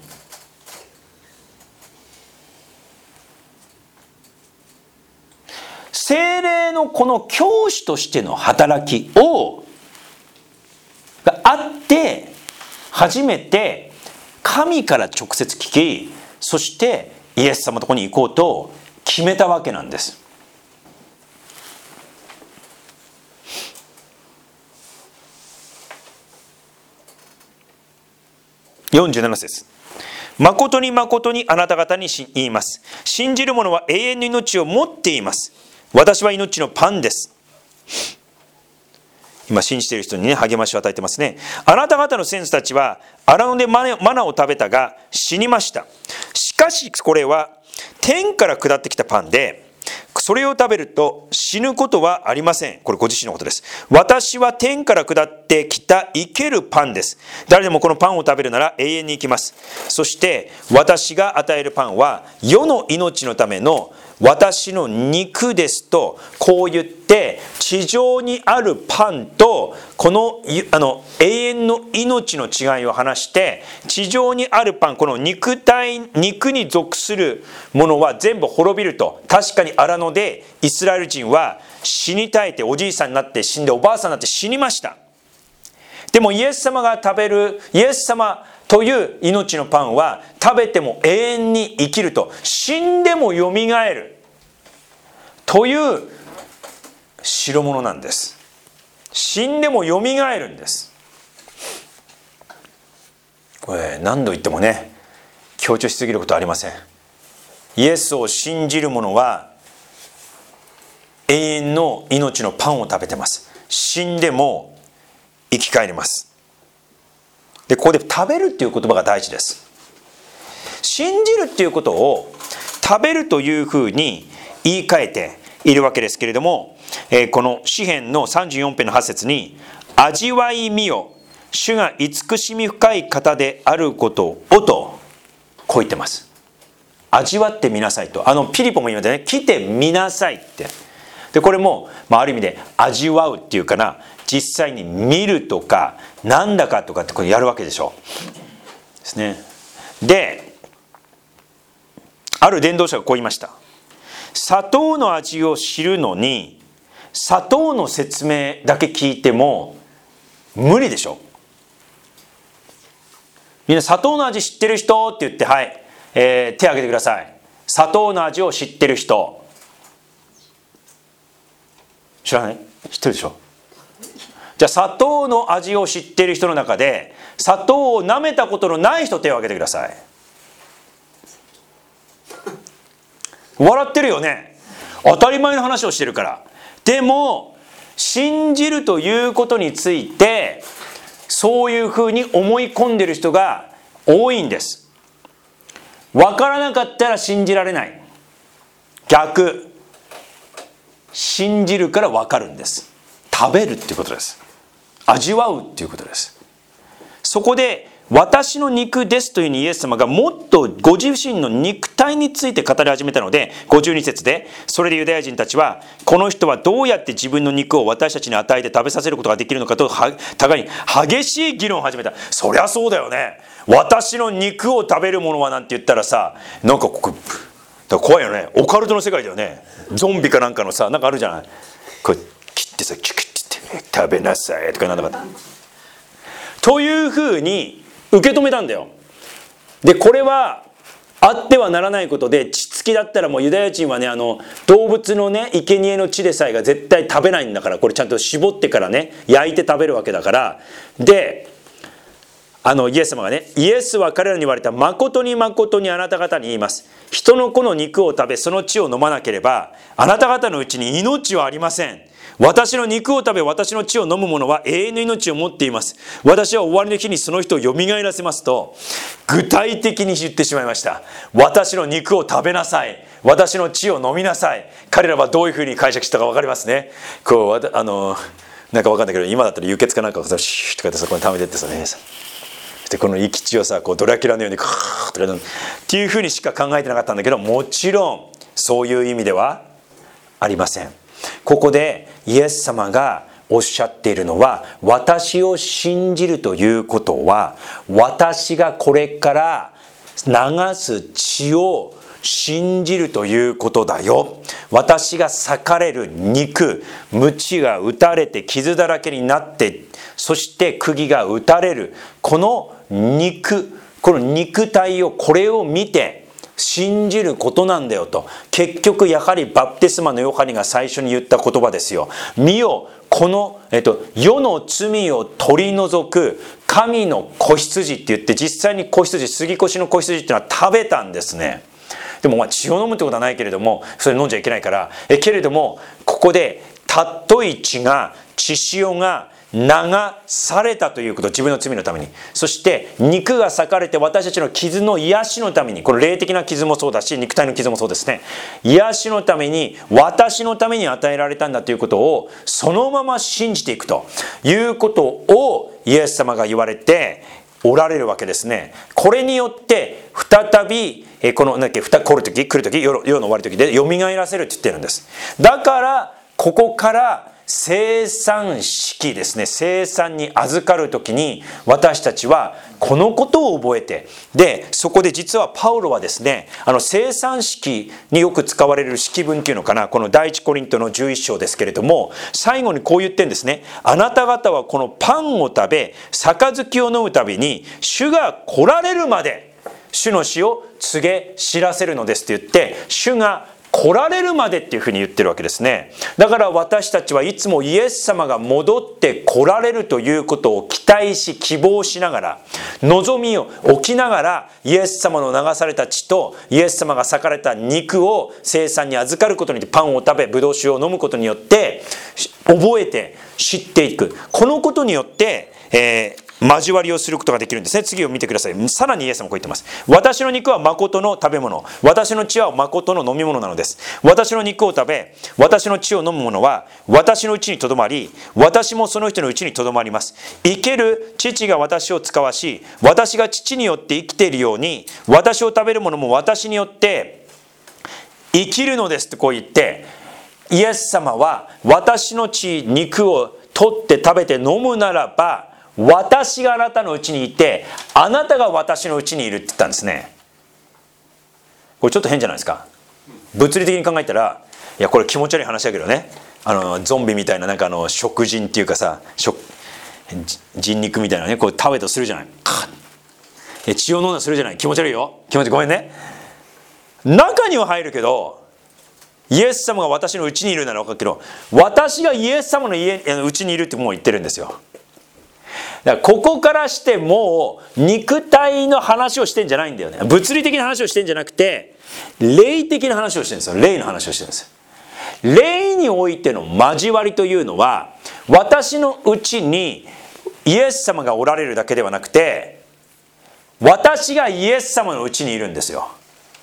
聖霊のこの教師としての働きをがあって初めて神から直接聞き、そしてイエス様のところに行こうと決めたわけなんです。よんじゅうなな節、誠に誠にあなた方に言います。信じる者は永遠の命を持っています。私は命のパンです。今信じている人にね、励ましを与えてますね。あなた方の先祖たちは荒野でマナを食べたが死にました。しかしこれは天から下ってきたパンで、それを食べると死ぬことはありません。これご自身のことです。私は天から下ってきた生けるパンです。誰でもこのパンを食べるなら永遠に生きます。そして私が与えるパンは世の命のための私の肉ですと、こう言って地上にあるパンとこのあの永遠の命の違いを話して、地上にあるパン、この肉体、肉に属するものは全部滅びると。確かに荒野でイスラエル人は死に絶えて、おじいさんになって死んで、おばあさんになって死にました。でもイエス様が食べるイエス様という命のパンは食べても永遠に生きると、死んでもよみがえるという代物なんです。死んでもよみがえるんです。これ何度言ってもね、強調しすぎることはありません。イエスを信じる者は永遠の命のパンを食べてます。死んでも生き返ります。で、ここで食べるっていう言葉が大事です。信じるっていうことを食べるというふうに言い換えているわけですけれども、えー、この詩編のさんじゅうよん編のはち節に、味わいみよ、主が慈しみ深い方であることをとこう言ってます。味わってみなさいと。あのピリポも言いましたね。来てみなさいって。でこれも、まあ、ある意味で味わうっていうかな、実際に見るとかなんだかとかってこれやるわけでしょですね。である伝道者がこう言いました。砂糖の味を知るのに砂糖の説明だけ聞いても無理でしょ。みんな砂糖の味知ってる人って言って、はい、えー、手を挙げてください。砂糖の味を知ってる人。知らない？知ってるでしょ。じゃあ砂糖の味を知ってる人の中で砂糖を舐めたことのない人、手を挙げてください。笑ってるよね。当たり前の話をしてるから。でも信じるということについてそういうふうに思い込んでる人が多いんです。分からなかったら信じられない。逆、信じるから分かるんです。食べるっていうことです。味わうっていうことです。そこで私の肉ですというふうにイエス様がもっとご自身の肉体について語り始めたので、ごじゅうに節で、それでユダヤ人たちはこの人はどうやって自分の肉を私たちに与えて食べさせることができるのかと互いに激しい議論を始めた。そりゃそうだよね。私の肉を食べるものはなんて言ったらさ、なんかここだから怖いよね。オカルトの世界だよね。ゾンビかなんかのさ、なんかあるじゃない。これ切ってさ、キュキュッて食べなさいとかなんだかったというふうに受け止めたんだよ。でこれはあってはならないことで、血付きだったらもうユダヤ人はね、あの動物のね生贄の血でさえが絶対食べないんだから、これちゃんと絞ってからね焼いて食べるわけだから。であのイエス様がね、イエスは彼らに言われた。誠に誠にあなた方に言います。人の子の肉を食べその血を飲まなければあなた方のうちに命はありません。私の肉を食べ私の血を飲む者は永遠の命を持っています。私は終わりの日にその人をよみがえらせますと具体的に言ってしまいました。私の肉を食べなさい、私の血を飲みなさい。彼らはどういうふうに解釈したか分かりますね。こうあのなんか分かんないけど、今だったら輸血かなんかをさシューとかってそこに溜めてってさね、でこの生き血をさこうドラキュラのようにカーッとかっていうふうにしか考えてなかったんだけど、もちろんそういう意味ではありません。ここでイエス様がおっしゃっているのは、私を信じるということは私がこれから流す血を信じるということだよ。私が裂かれる肉、鞭が打たれて傷だらけになって、そして釘が打たれるこの肉、この肉体を、これを見て信じることなんだよと。結局やはりバプテスマのヨハネが最初に言った言葉ですよ。見よ、この、えっと、世の罪を取り除く神の子羊って言って、実際に子羊、杉越の子羊っていうのは食べたんですね。でもまあ血を飲むってことはないけれども、それ飲んじゃいけないから、えけれどもここで尊い血が、血潮が流されたということ、自分の罪のために。そして肉が裂かれて私たちの傷の癒しのために、この霊的な傷もそうだし肉体の傷もそうですね、癒しのために、私のために与えられたんだということをそのまま信じていくということをイエス様が言われておられるわけですね。これによって再びこの何だっけ、来る時来る時世の終わり時でよみがえらせるって言ってるんです。だからここから生産式ですね、生産に預かるときに私たちはこのことを覚えて、でそこで実はパウロはですね、あの生産式によく使われる式文っていうのかな、この第一コリントのじゅういっ章ですけれども、最後にこう言ってるんですね。あなた方はこのパンを食べ杯を飲むたびに主が来られるまで主の死を告げ知らせるのですって言って、主が来られるまでっていうふうに言ってるわけですね。だから私たちはいつもイエス様が戻って来られるということを期待し、希望しながら、望みを置きながら、イエス様の流された血とイエス様が裂かれた肉を生産に預かることによって、パンを食べブドウ酒を飲むことによって覚えて知っていく。このことによって、えー交わりをすることができるんですね。次を見てください。さらにイエス様こう言ってます。私の肉は誠の食べ物、私の血は誠の飲み物なのです。私の肉を食べ、私の血を飲む者は私のうちにとどまり、私もその人のうちにとどまります。生ける父が私を使わし、私が父によって生きているように、私を食べる者も私によって生きるのですとこう言って、イエス様は私の血、肉を取って食べて飲むならば、私があなたのうちにいて、あなたが私のうちにいるって言ったんですね。これちょっと変じゃないですか。物理的に考えたら、いやこれ気持ち悪い話だけどね、あのゾンビみたいな、なんかあの食人っていうかさ、食人肉みたいなね、こう食べとするじゃない。血を飲んだするじゃない。気持ち悪いよ。気持ちごめんね。中には入るけど、イエス様が私のうちにいるなら分かるけど、私がイエス様の家うちにいるってもう言ってるんですよ。だからここからしてもう肉体の話をしてんじゃないんだよね。物理的な話をしてんじゃなくて、霊的な話をしてるんですよ。霊の話をしてるんですよ。霊においての交わりというのは、私のうちにイエス様がおられるだけではなくて、私がイエス様のうちにいるんですよ。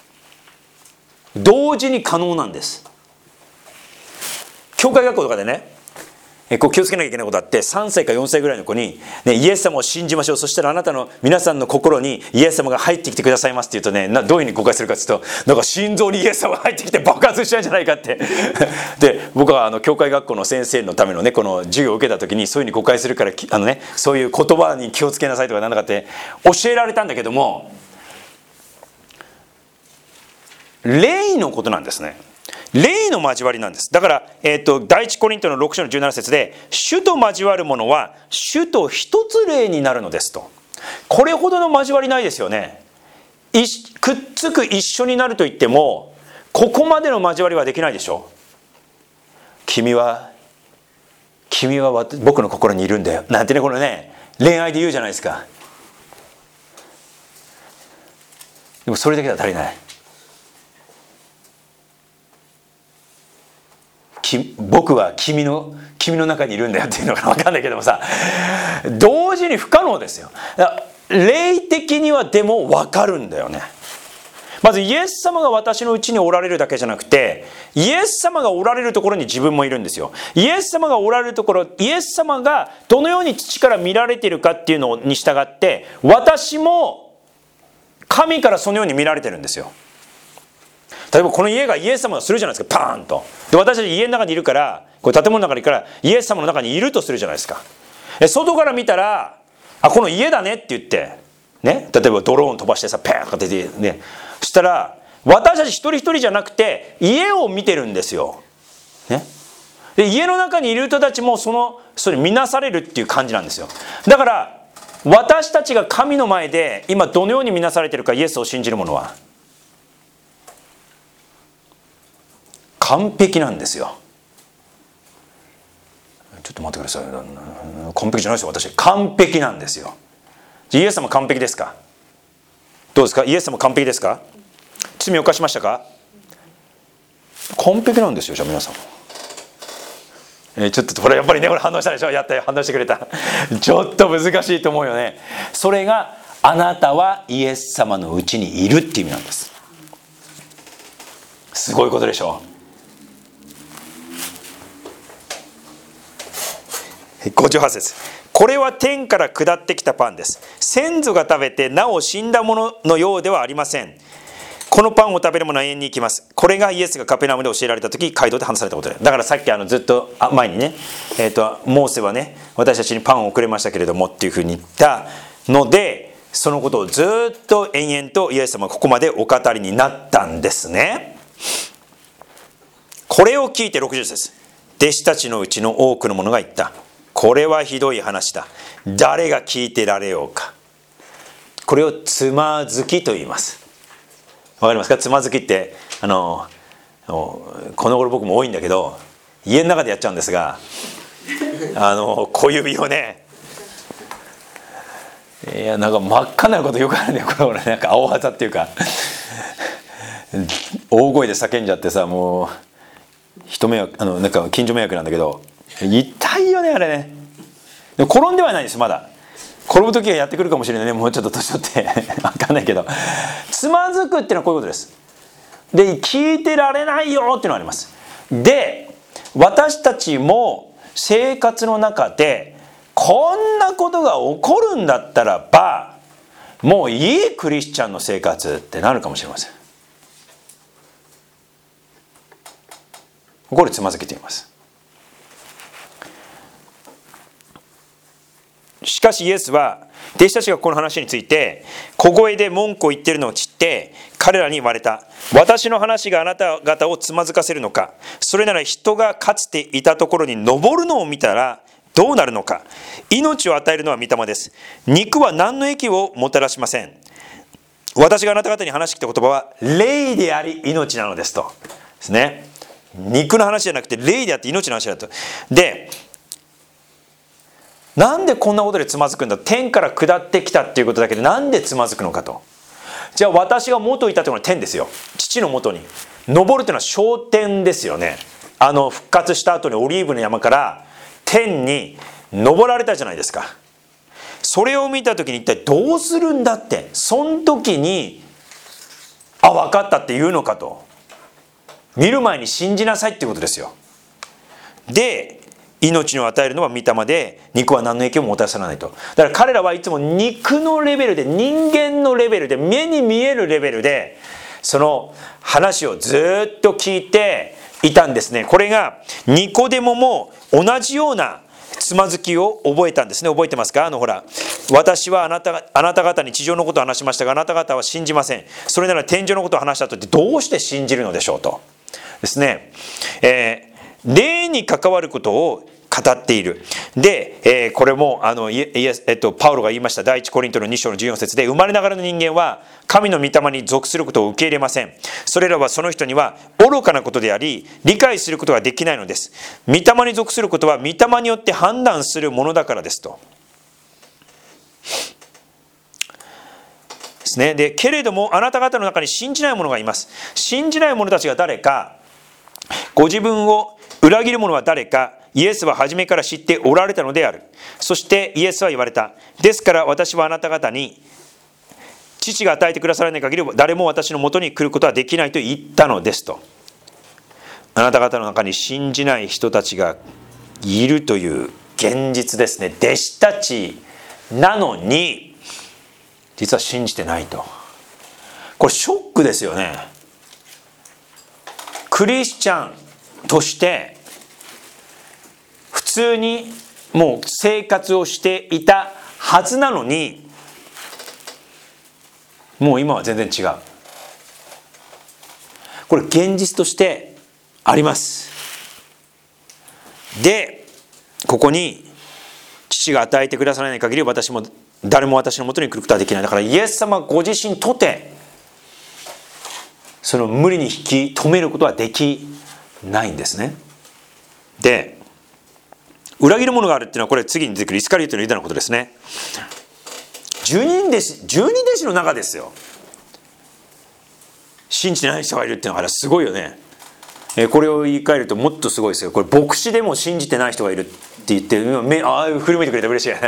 同時に可能なんです。教会学校とかでね、こう気をつけなきゃいけないことあって、さんさいかよんさいぐらいの子に、ね、イエス様を信じましょう、そしたらあなたの皆さんの心にイエス様が入ってきてくださいますって言うとね、などういうふうに誤解するかっていうと、なんか心臓にイエス様が入ってきて爆発しちゃうんじゃないかってで、僕はあの教会学校の先生のためのね、この授業を受けた時に、そういうふうに誤解するから、あのね、そういう言葉に気をつけなさいとかなんだかって教えられたんだけども、霊のことなんですね。霊の交わりなんです。だから、えー、と第一コリントのろく章のじゅうなな節で、主と交わる者は主と一つ霊になるのですと。これほどの交わりないですよね。くっつく、一緒になると言っても、ここまでの交わりはできないでしょ。君は君は僕の心にいるんだよなんてね、このね、恋愛で言うじゃないですか。でもそれだけでは足りない。僕は君の君の中にいるんだよっていうのが分かんないけどもさ、同時に不可能ですよ。霊的にはでも分かるんだよね。まずイエス様が私のうちにおられるだけじゃなくて、イエス様がおられるところに自分もいるんですよ。イエス様がおられるところ、イエス様がどのように父から見られているかっていうのに従って、私も神からそのように見られてるんですよ。例えばこの家がイエス様がするじゃないですか、パーンと。で、私たち家の中にいるから、これ建物の中にいるからイエス様の中にいるとするじゃないですか。外から見たら、あ、この家だねって言ってね、例えばドローン飛ばしてさ、ペーンとか出てね、そしたら私たち一人一人じゃなくて家を見てるんですよ、ね、で家の中にいる人たちもそのそれ見なされるっていう感じなんですよ。だから私たちが神の前で今どのように見なされているか、イエスを信じる者は完璧なんですよ。ちょっと待ってください。完璧じゃないですよ。私完璧なんですよ。イエス様完璧ですか？どうですか？イエス様完璧ですか？罪を犯しましたか？完璧なんですよ。じゃあ皆さん、えー、ちょっとこれやっぱりね、これ反応したでしょ。やったよ、反応してくれた。ちょっと難しいと思うよね。それがあなたはイエス様のうちにいるっていう意味なんです。すごいことでしょ。ごじゅうはち節、これは天から下ってきたパンです。先祖が食べてなお死んだもののようではありません。このパンを食べる者は永遠に生きます。これがイエスがカペナウムで教えられた時、街道で話されたことで、だからさっきあのずっと前にね、えーと、モーセはね、私たちにパンをくれましたけれどもっていうふうに言ったので、そのことをずっと延々とイエス様はここまでお語りになったんですね。これを聞いてろくじゅう節、弟子たちのうちの多くの者が言った。これはひどい話だ。誰が聞いてられようか。これをつまずきと言います。わかりますか？つまずきって、あのこの頃僕も多いんだけど、家の中でやっちゃうんですが、あの小指をね、いやなんか真っ赤になることよくあるんだよ。これ俺なんか青技っていうか大声で叫んじゃってさ、もう人迷惑、あのなんか近所迷惑なんだけど、痛いよねあれね。でも転んではないんですまだ。 転ぶ時がやってくるかもしれないね。もうちょっと年取って分かんないけど、つまずくっていうのはこういうことです。で、聞いてられないよっていうのがあります。で、私たちも生活の中でこんなことが起こるんだったらば、もういいクリスチャンの生活ってなるかもしれません。これつまずけています。しかしイエスは弟子たちがこの話について小声で文句を言っているのを知って彼らに言われた。私の話があなた方をつまずかせるのか。それなら人がかつていたところに登るのを見たらどうなるのか。命を与えるのは御霊です。肉は何の益をもたらしません。私があなた方に話してきた言葉は霊であり命なのですとですね。肉の話じゃなくて霊であって命の話だと。で、なんでこんなことでつまずくんだ。天から下ってきたっていうことだけでなんでつまずくのかと。じゃあ私が元いたというのは天ですよ。父の元に登るというのは昇天ですよね。あの復活した後にオリーブの山から天に登られたじゃないですか。それを見た時に一体どうするんだって、その時にあ分かったって言うのかと。見る前に信じなさいっていうことですよ。で、命を与えるのは御霊で、肉は何の影響ももたらさないと。だから彼らはいつも肉のレベルで、人間のレベルで、目に見えるレベルでその話をずっと聞いていたんですね。これがニコデモも同じようなつまずきを覚えたんですね。覚えてますか？あのほら、私はあなたあなた方に地上のことを話しましたがあなた方は信じません。それなら天上のことを話したとってどうして信じるのでしょうとですね。えー、霊に関わることを語っている。で、えー、これもあのイエス、えっと、パウロが言いました第一コリントのに章のじゅうよん節で、生まれながらの人間は神の御霊に属することを受け入れません。それらはその人には愚かなことであり理解することができないのです。御霊に属することは御霊によって判断するものだからですとですね。で、けれどもあなた方の中に信じない者がいます。信じない者たちが誰か、ご自分を裏切る者は誰か、イエスは初めから知っておられたのである。そしてイエスは言われた。ですから私はあなた方に、父が与えてくださらない限り誰も私のもとに来ることはできないと言ったのですと。あなた方の中に信じない人たちがいるという現実ですね。弟子たちなのに実は信じてないと。これショックですよね。クリスチャンとして普通にもう生活をしていたはずなのに、もう今は全然違う。これ現実としてあります。で、ここに父が与えてくださらない限り私も誰も私のもとに来ることはできない。だからイエス様ご自身とてその無理に引き止めることはできないんですね。で、裏切るものがあるっていうのはこれ次に出てくるイスカリオテのユダのことですね。じゅうにん弟子、じゅうにん弟子の中ですよ。信じてない人がいるっていうのはすごいよね。えこれを言い換えるともっとすごいですよ。これ牧師でも信じてない人がいるって言って目ああ振り向いてくれて嬉しい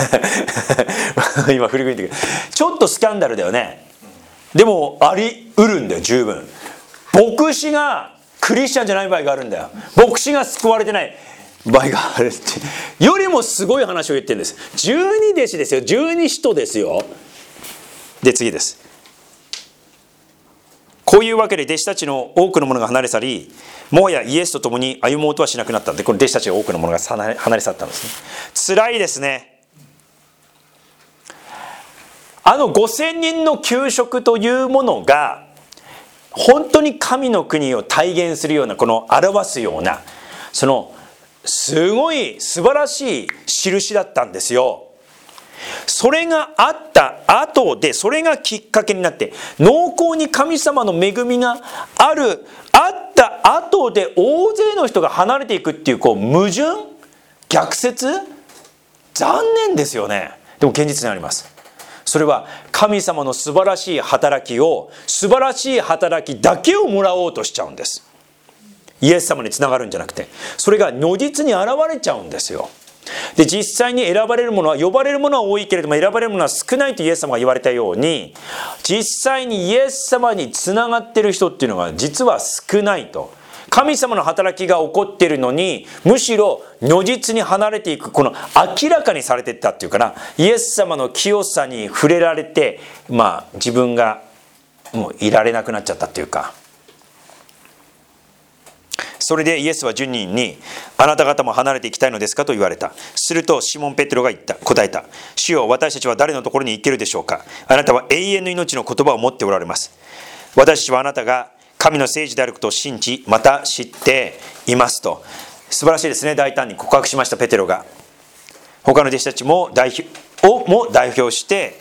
今振り向いてくれてちょっとスキャンダルだよね。でもあり得るんだよ十分。牧師がクリスチャンじゃない場合があるんだよ。牧師が救われてない場合があるってよりもすごい話を言ってるんです。じゅうに弟子ですよ。じゅうに使徒ですよ。で次です。こういうわけで弟子たちの多くの者が離れ去り、もはやイエスと共に歩もうとはしなくなったので、この弟子たちが多くの者が離れ去ったんですね。辛いですね。あのごせんにんの給食というものが本当に神の国を体現するような、この表すようなそのすごい素晴らしい印だったんですよ。それがあった後で、それがきっかけになって濃厚に神様の恵みがあるあった後で大勢の人が離れていくっていう、こう矛盾、逆説、残念ですよね。でも現実にあります。それは神様の素晴らしい働きを、素晴らしい働きだけをもらおうとしちゃうんです。イエス様につながるんじゃなくて、それが如実に現れちゃうんですよ。 で、実際に選ばれるものは、呼ばれるものは多いけれども選ばれるものは少ないとイエス様が言われたように、実際にイエス様につながっている人っていうのが実は少ないと。神様の働きが起こっているのに、むしろ如実に離れていく、この明らかにされていったっていうかな、イエス様の清さに触れられて、まあ自分がもういられなくなっちゃったっていうか。それでイエスはじゅうにんに、あなた方も離れていきたいのですかと言われた。するとシモン・ペテロが言った、答えた。主よ、私たちは誰のところに行けるでしょうか。あなたは永遠の命の言葉を持っておられます。私たちはあなたが神の聖児であることを信じ、また知っていますと。素晴らしいですね。大胆に告白しましたペテロが。他の弟子たちも代表をも代表して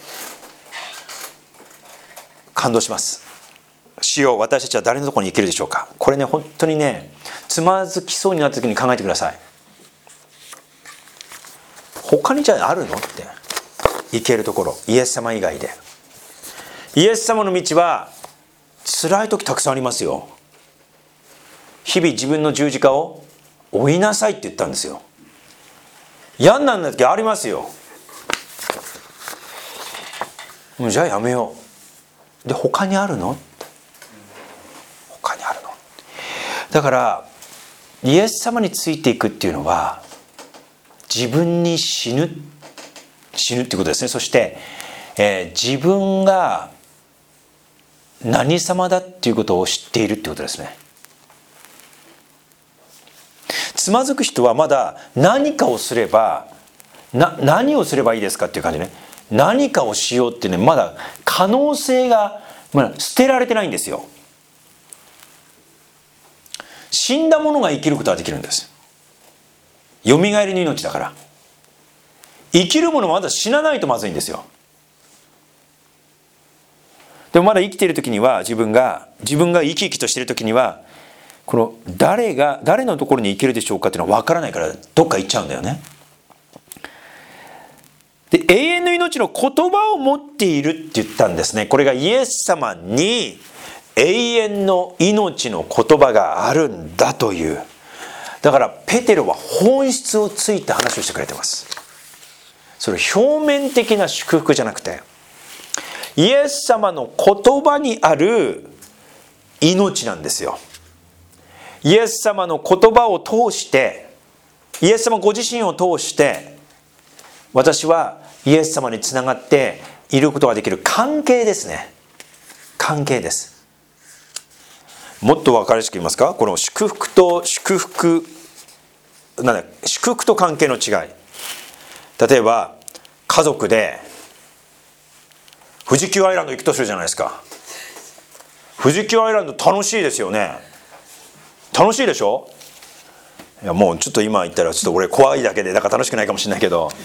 感動します。主よ、私たちは誰のところに行けるでしょうか。これね、本当にね、つまずきそうになった時に考えてください。他にじゃああるのって行けるところ、イエス様以外で。イエス様の道は辛い時たくさんありますよ。日々自分の十字架を追いなさいって言ったんですよ。嫌になる時ありますよ。もうじゃあやめよう。で、他にあるの？他にあるの？だからイエス様についていくっていうのは、自分に死ぬ死ぬっていうことですね。そして、えー、自分が何様だっていうことを知っているってことですね。つまずく人はまだ何かをすればな何をすればいいですかっていう感じね。何かをしようってね、まだ可能性がまだ捨てられてないんですよ。死んだ者が生きることができるんです。よみがえりの命だから。生きる者はまだ死なないとまずいんですよ。でもまだ生きている時には、自分が自分が生き生きとしている時には、この誰が誰のところに行けるでしょうかっていうのは分からないから、どっか行っちゃうんだよね。で、永遠の命の言葉を持っているって言ったんですね。これがイエス様に永遠の命の言葉があるんだという。だからペテロは本質をついた話をしてくれてます。それ表面的な祝福じゃなくて、イエス様の言葉にある命なんですよ。イエス様の言葉を通して、イエス様ご自身を通して、私はイエス様につながっていることができる関係ですね。関係です。もっと分かりやすく言いますか、この祝福と祝福なんだ祝福と関係の違い。例えば家族で富士急アイランド行くとするじゃないですか。富士急アイランド楽しいですよね。楽しいでしょ。いや、もうちょっと今言ったらちょっと俺怖いだけでだから楽しくないかもしれないけど、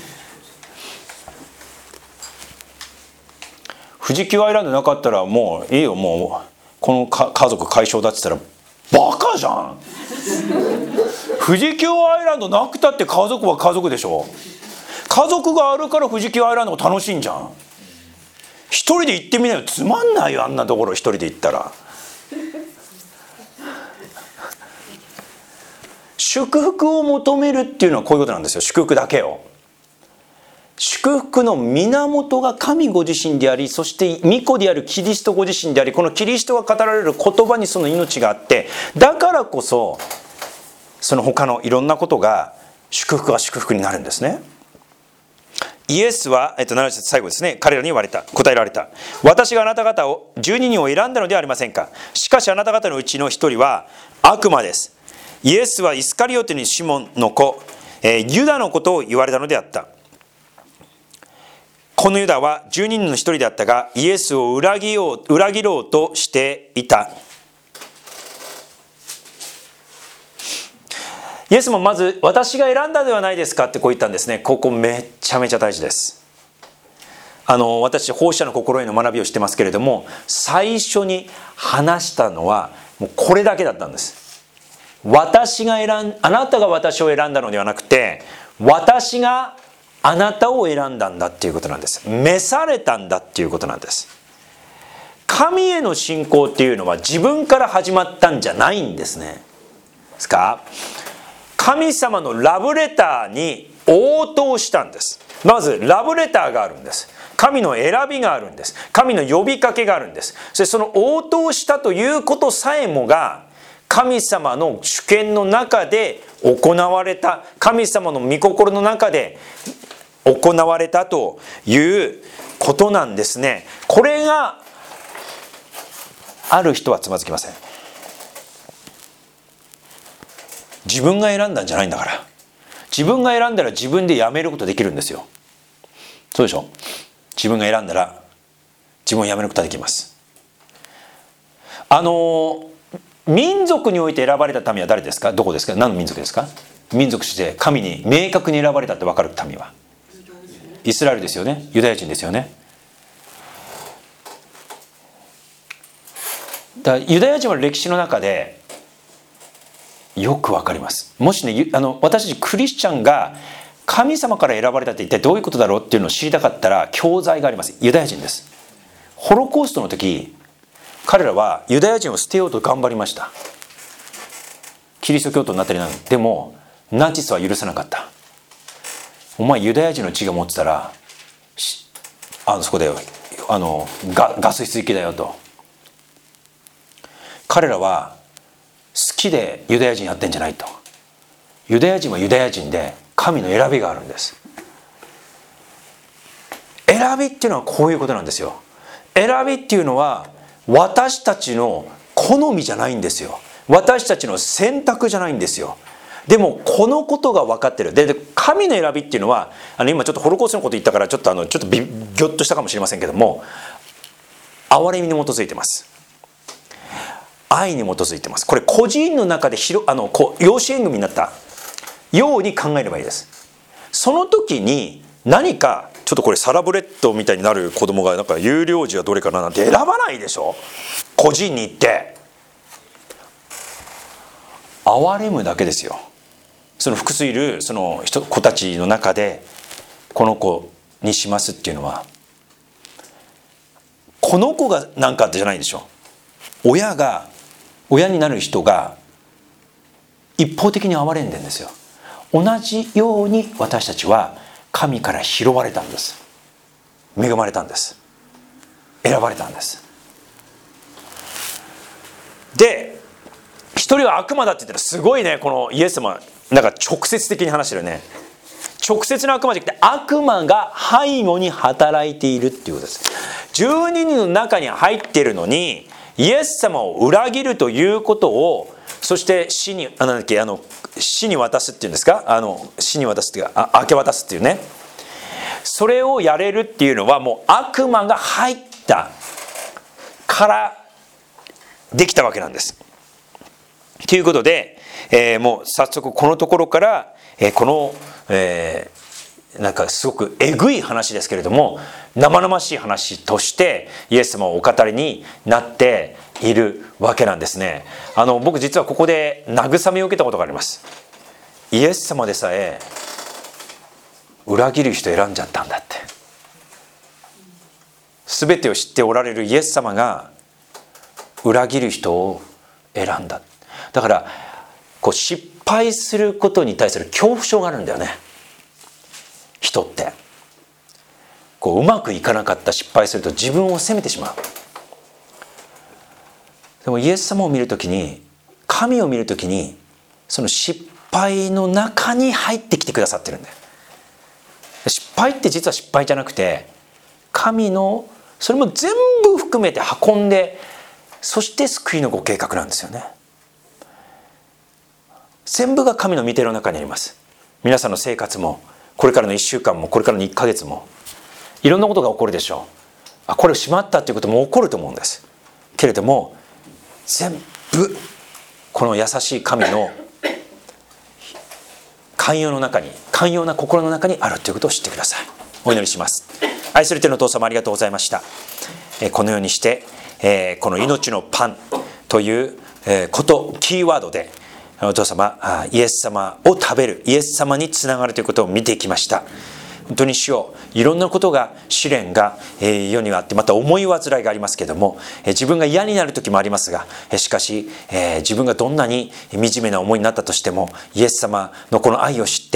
富士急アイランドなかったらもういいよ、もうこのか家族解消だって言ったらバカじゃん。富士急アイランドなくたって家族は家族でしょ。家族があるから富士急アイランドが楽しいんじゃん。一人で行ってみなよ。つまんないよ、あんなところ一人で行ったら。祝福を求めるっていうのはこういうことなんですよ。祝福だけを。祝福の源が神ご自身であり、そして御子であるキリストご自身であり、このキリストが語られる言葉にその命があって、だからこそその他のいろんなことが祝福が祝福になるんですね。イエスは、えっと、なな節最後ですね、彼らに言われた、答えられた。私があなた方をじゅうににんを選んだのではありませんか。しかしあなた方のうちの一人は悪魔です。イエスはイスカリオテにシモンの子、えー、ユダのことを言われたのであった。このユダはじゅうににんの一人であったが、イエスを裏切ろう、裏切ろうとしていた。イエスもまず私が選んだではないですかってこう言ったんですね。ここめちゃめちゃ大事です。あの私奉仕者の心得の学びをしてますけれども、最初に話したのはもうこれだけだったんです。私が選んあなたが私を選んだのではなくて、私があなたを選んだんだっていうことなんです。召されたんだっていうことなんです。神への信仰っていうのは自分から始まったんじゃないんですね。ですか？神様のラブレターに応答したんです。まずラブレターがあるんです。神の選びがあるんです。神の呼びかけがあるんです。そしてその応答したということさえもが神様の主権の中で行われた、神様の御心の中で行われたということなんですね。これがある人はつまずきません。自分が選んだんじゃないんだから。自分が選んだら自分でやめることできるんですよ。そうでしょ。自分が選んだら自分をやめることができます。あの民族において選ばれた民は誰ですか？どこですか？何の民族ですか？民族として神に明確に選ばれたって分かる民はイスラエルですよね。ユダヤ人ですよね。だからユダヤ人は歴史の中でよく分かります。もしね、あの私たちクリスチャンが神様から選ばれたって一体どういうことだろうっていうのを知りたかったら教材があります。ユダヤ人です。ホロコーストの時、彼らはユダヤ人を捨てようと頑張りました。キリスト教徒になったりなんでもナチスは許さなかった。お前ユダヤ人の血が持ってたらあのそこであの ガ, ガス室行きだよと。彼らは好きでユダヤ人やってんじゃないと。ユダヤ人はユダヤ人で神の選びがあるんです。選びっていうのはこういうことなんですよ。選びっていうのは私たちの好みじゃないんですよ。私たちの選択じゃないんですよ。でもこのことが分かってる。で、神の選びっていうのはあの今ちょっとホロコーストのこと言ったからちょっとあのちょっとギョッとしたかもしれませんけども、憐れみに基づいてます。愛に基づいてます。これ個人の中で広あのこう養子縁組になったように考えればいいです。その時に何かちょっとこれサラブレッドみたいになる子供がなんか有料児はどれかななんて選ばないでしょ。個人に行って憐れむだけですよ。その複数いるその人子たちの中でこの子にしますっていうのはこの子が何かってじゃないでしょ。親が親になる人が一方的に憐れんでんですよ。同じように私たちは神から拾われたんです。恵まれたんです。選ばれたんです。で、一人は悪魔だって言ったらすごいね、このイエス様なんか直接的に話してるね。直接の悪魔じゃなくて悪魔が背後に働いているっていうことです。じゅうににんの中に入っているのにイエス様を裏切るということを、そして死にあなんだっけあの死に渡すっていうんですか、あの死に渡すっていうかあ明け渡すっていうね、それをやれるっていうのはもう悪魔が入ったからできたわけなんです。ということで、えー、もう早速このところから、えー、この、えー、なんかすごくえぐい話ですけれども生々しい話としてイエス様をお語りになっているわけなんですね。あの僕実はここで慰めを受けたことがあります。イエス様でさえ裏切る人選んじゃったんだって。全てを知っておられるイエス様が裏切る人を選んだ。だからこう失敗することに対する恐怖症があるんだよね。人ってこううまくいかなかった失敗すると自分を責めてしまう。でもイエス様を見るときに、神を見るときにその失敗の中に入ってきてくださってるんだよ。失敗って実は失敗じゃなくて神のそれも全部含めて運んで、そして救いのご計画なんですよね。全部が神の御手の中にあります。皆さんの生活もこれからのいっしゅうかんもこれからのいっかげつもいろんなことが起こるでしょう。あこれをしまったということも起こると思うんです。けれども全部この優しい神の寛容の中に、寛容な心の中にあるということを知ってください。お祈りします。愛する天のお父様、ありがとうございました。このようにしてこの命のパンということキーワードでお父様イエス様を食べる、イエス様につながるということを見てきました。 本当に主よ、いろんなことが試練が世にはあって、また思い煩いがありますけども、自分が嫌になる時もありますが、しかし自分がどんなに惨めな思いになったとしても、イエス様のこの愛を知って、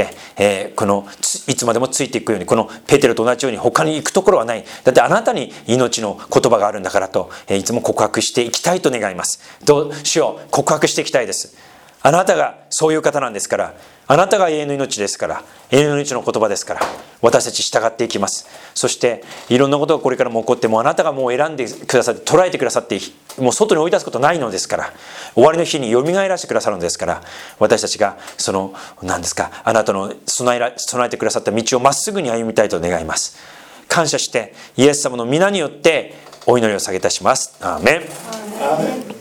このいつまでもついていくように、このペテロと同じように他に行くところはない、だってあなたに命の言葉があるんだからと、いつも告白していきたいと願います。どう主よ、告白していきたいです。あなたがそういう方なんですから、あなたが永遠の命ですから、永遠の命の言葉ですから、私たち従っていきます。そしていろんなことがこれからも起こっても、あなたがもう選んでくださって、捉えてくださって、もう外に追い出すことないのですから、終わりの日によみがえらせてくださるのですから、私たちがその何ですか、あなたの備えら備えてくださった道をまっすぐに歩みたいと願います。感謝してイエス様の皆によってお祈りを下げいたします。アーメン。アーメン。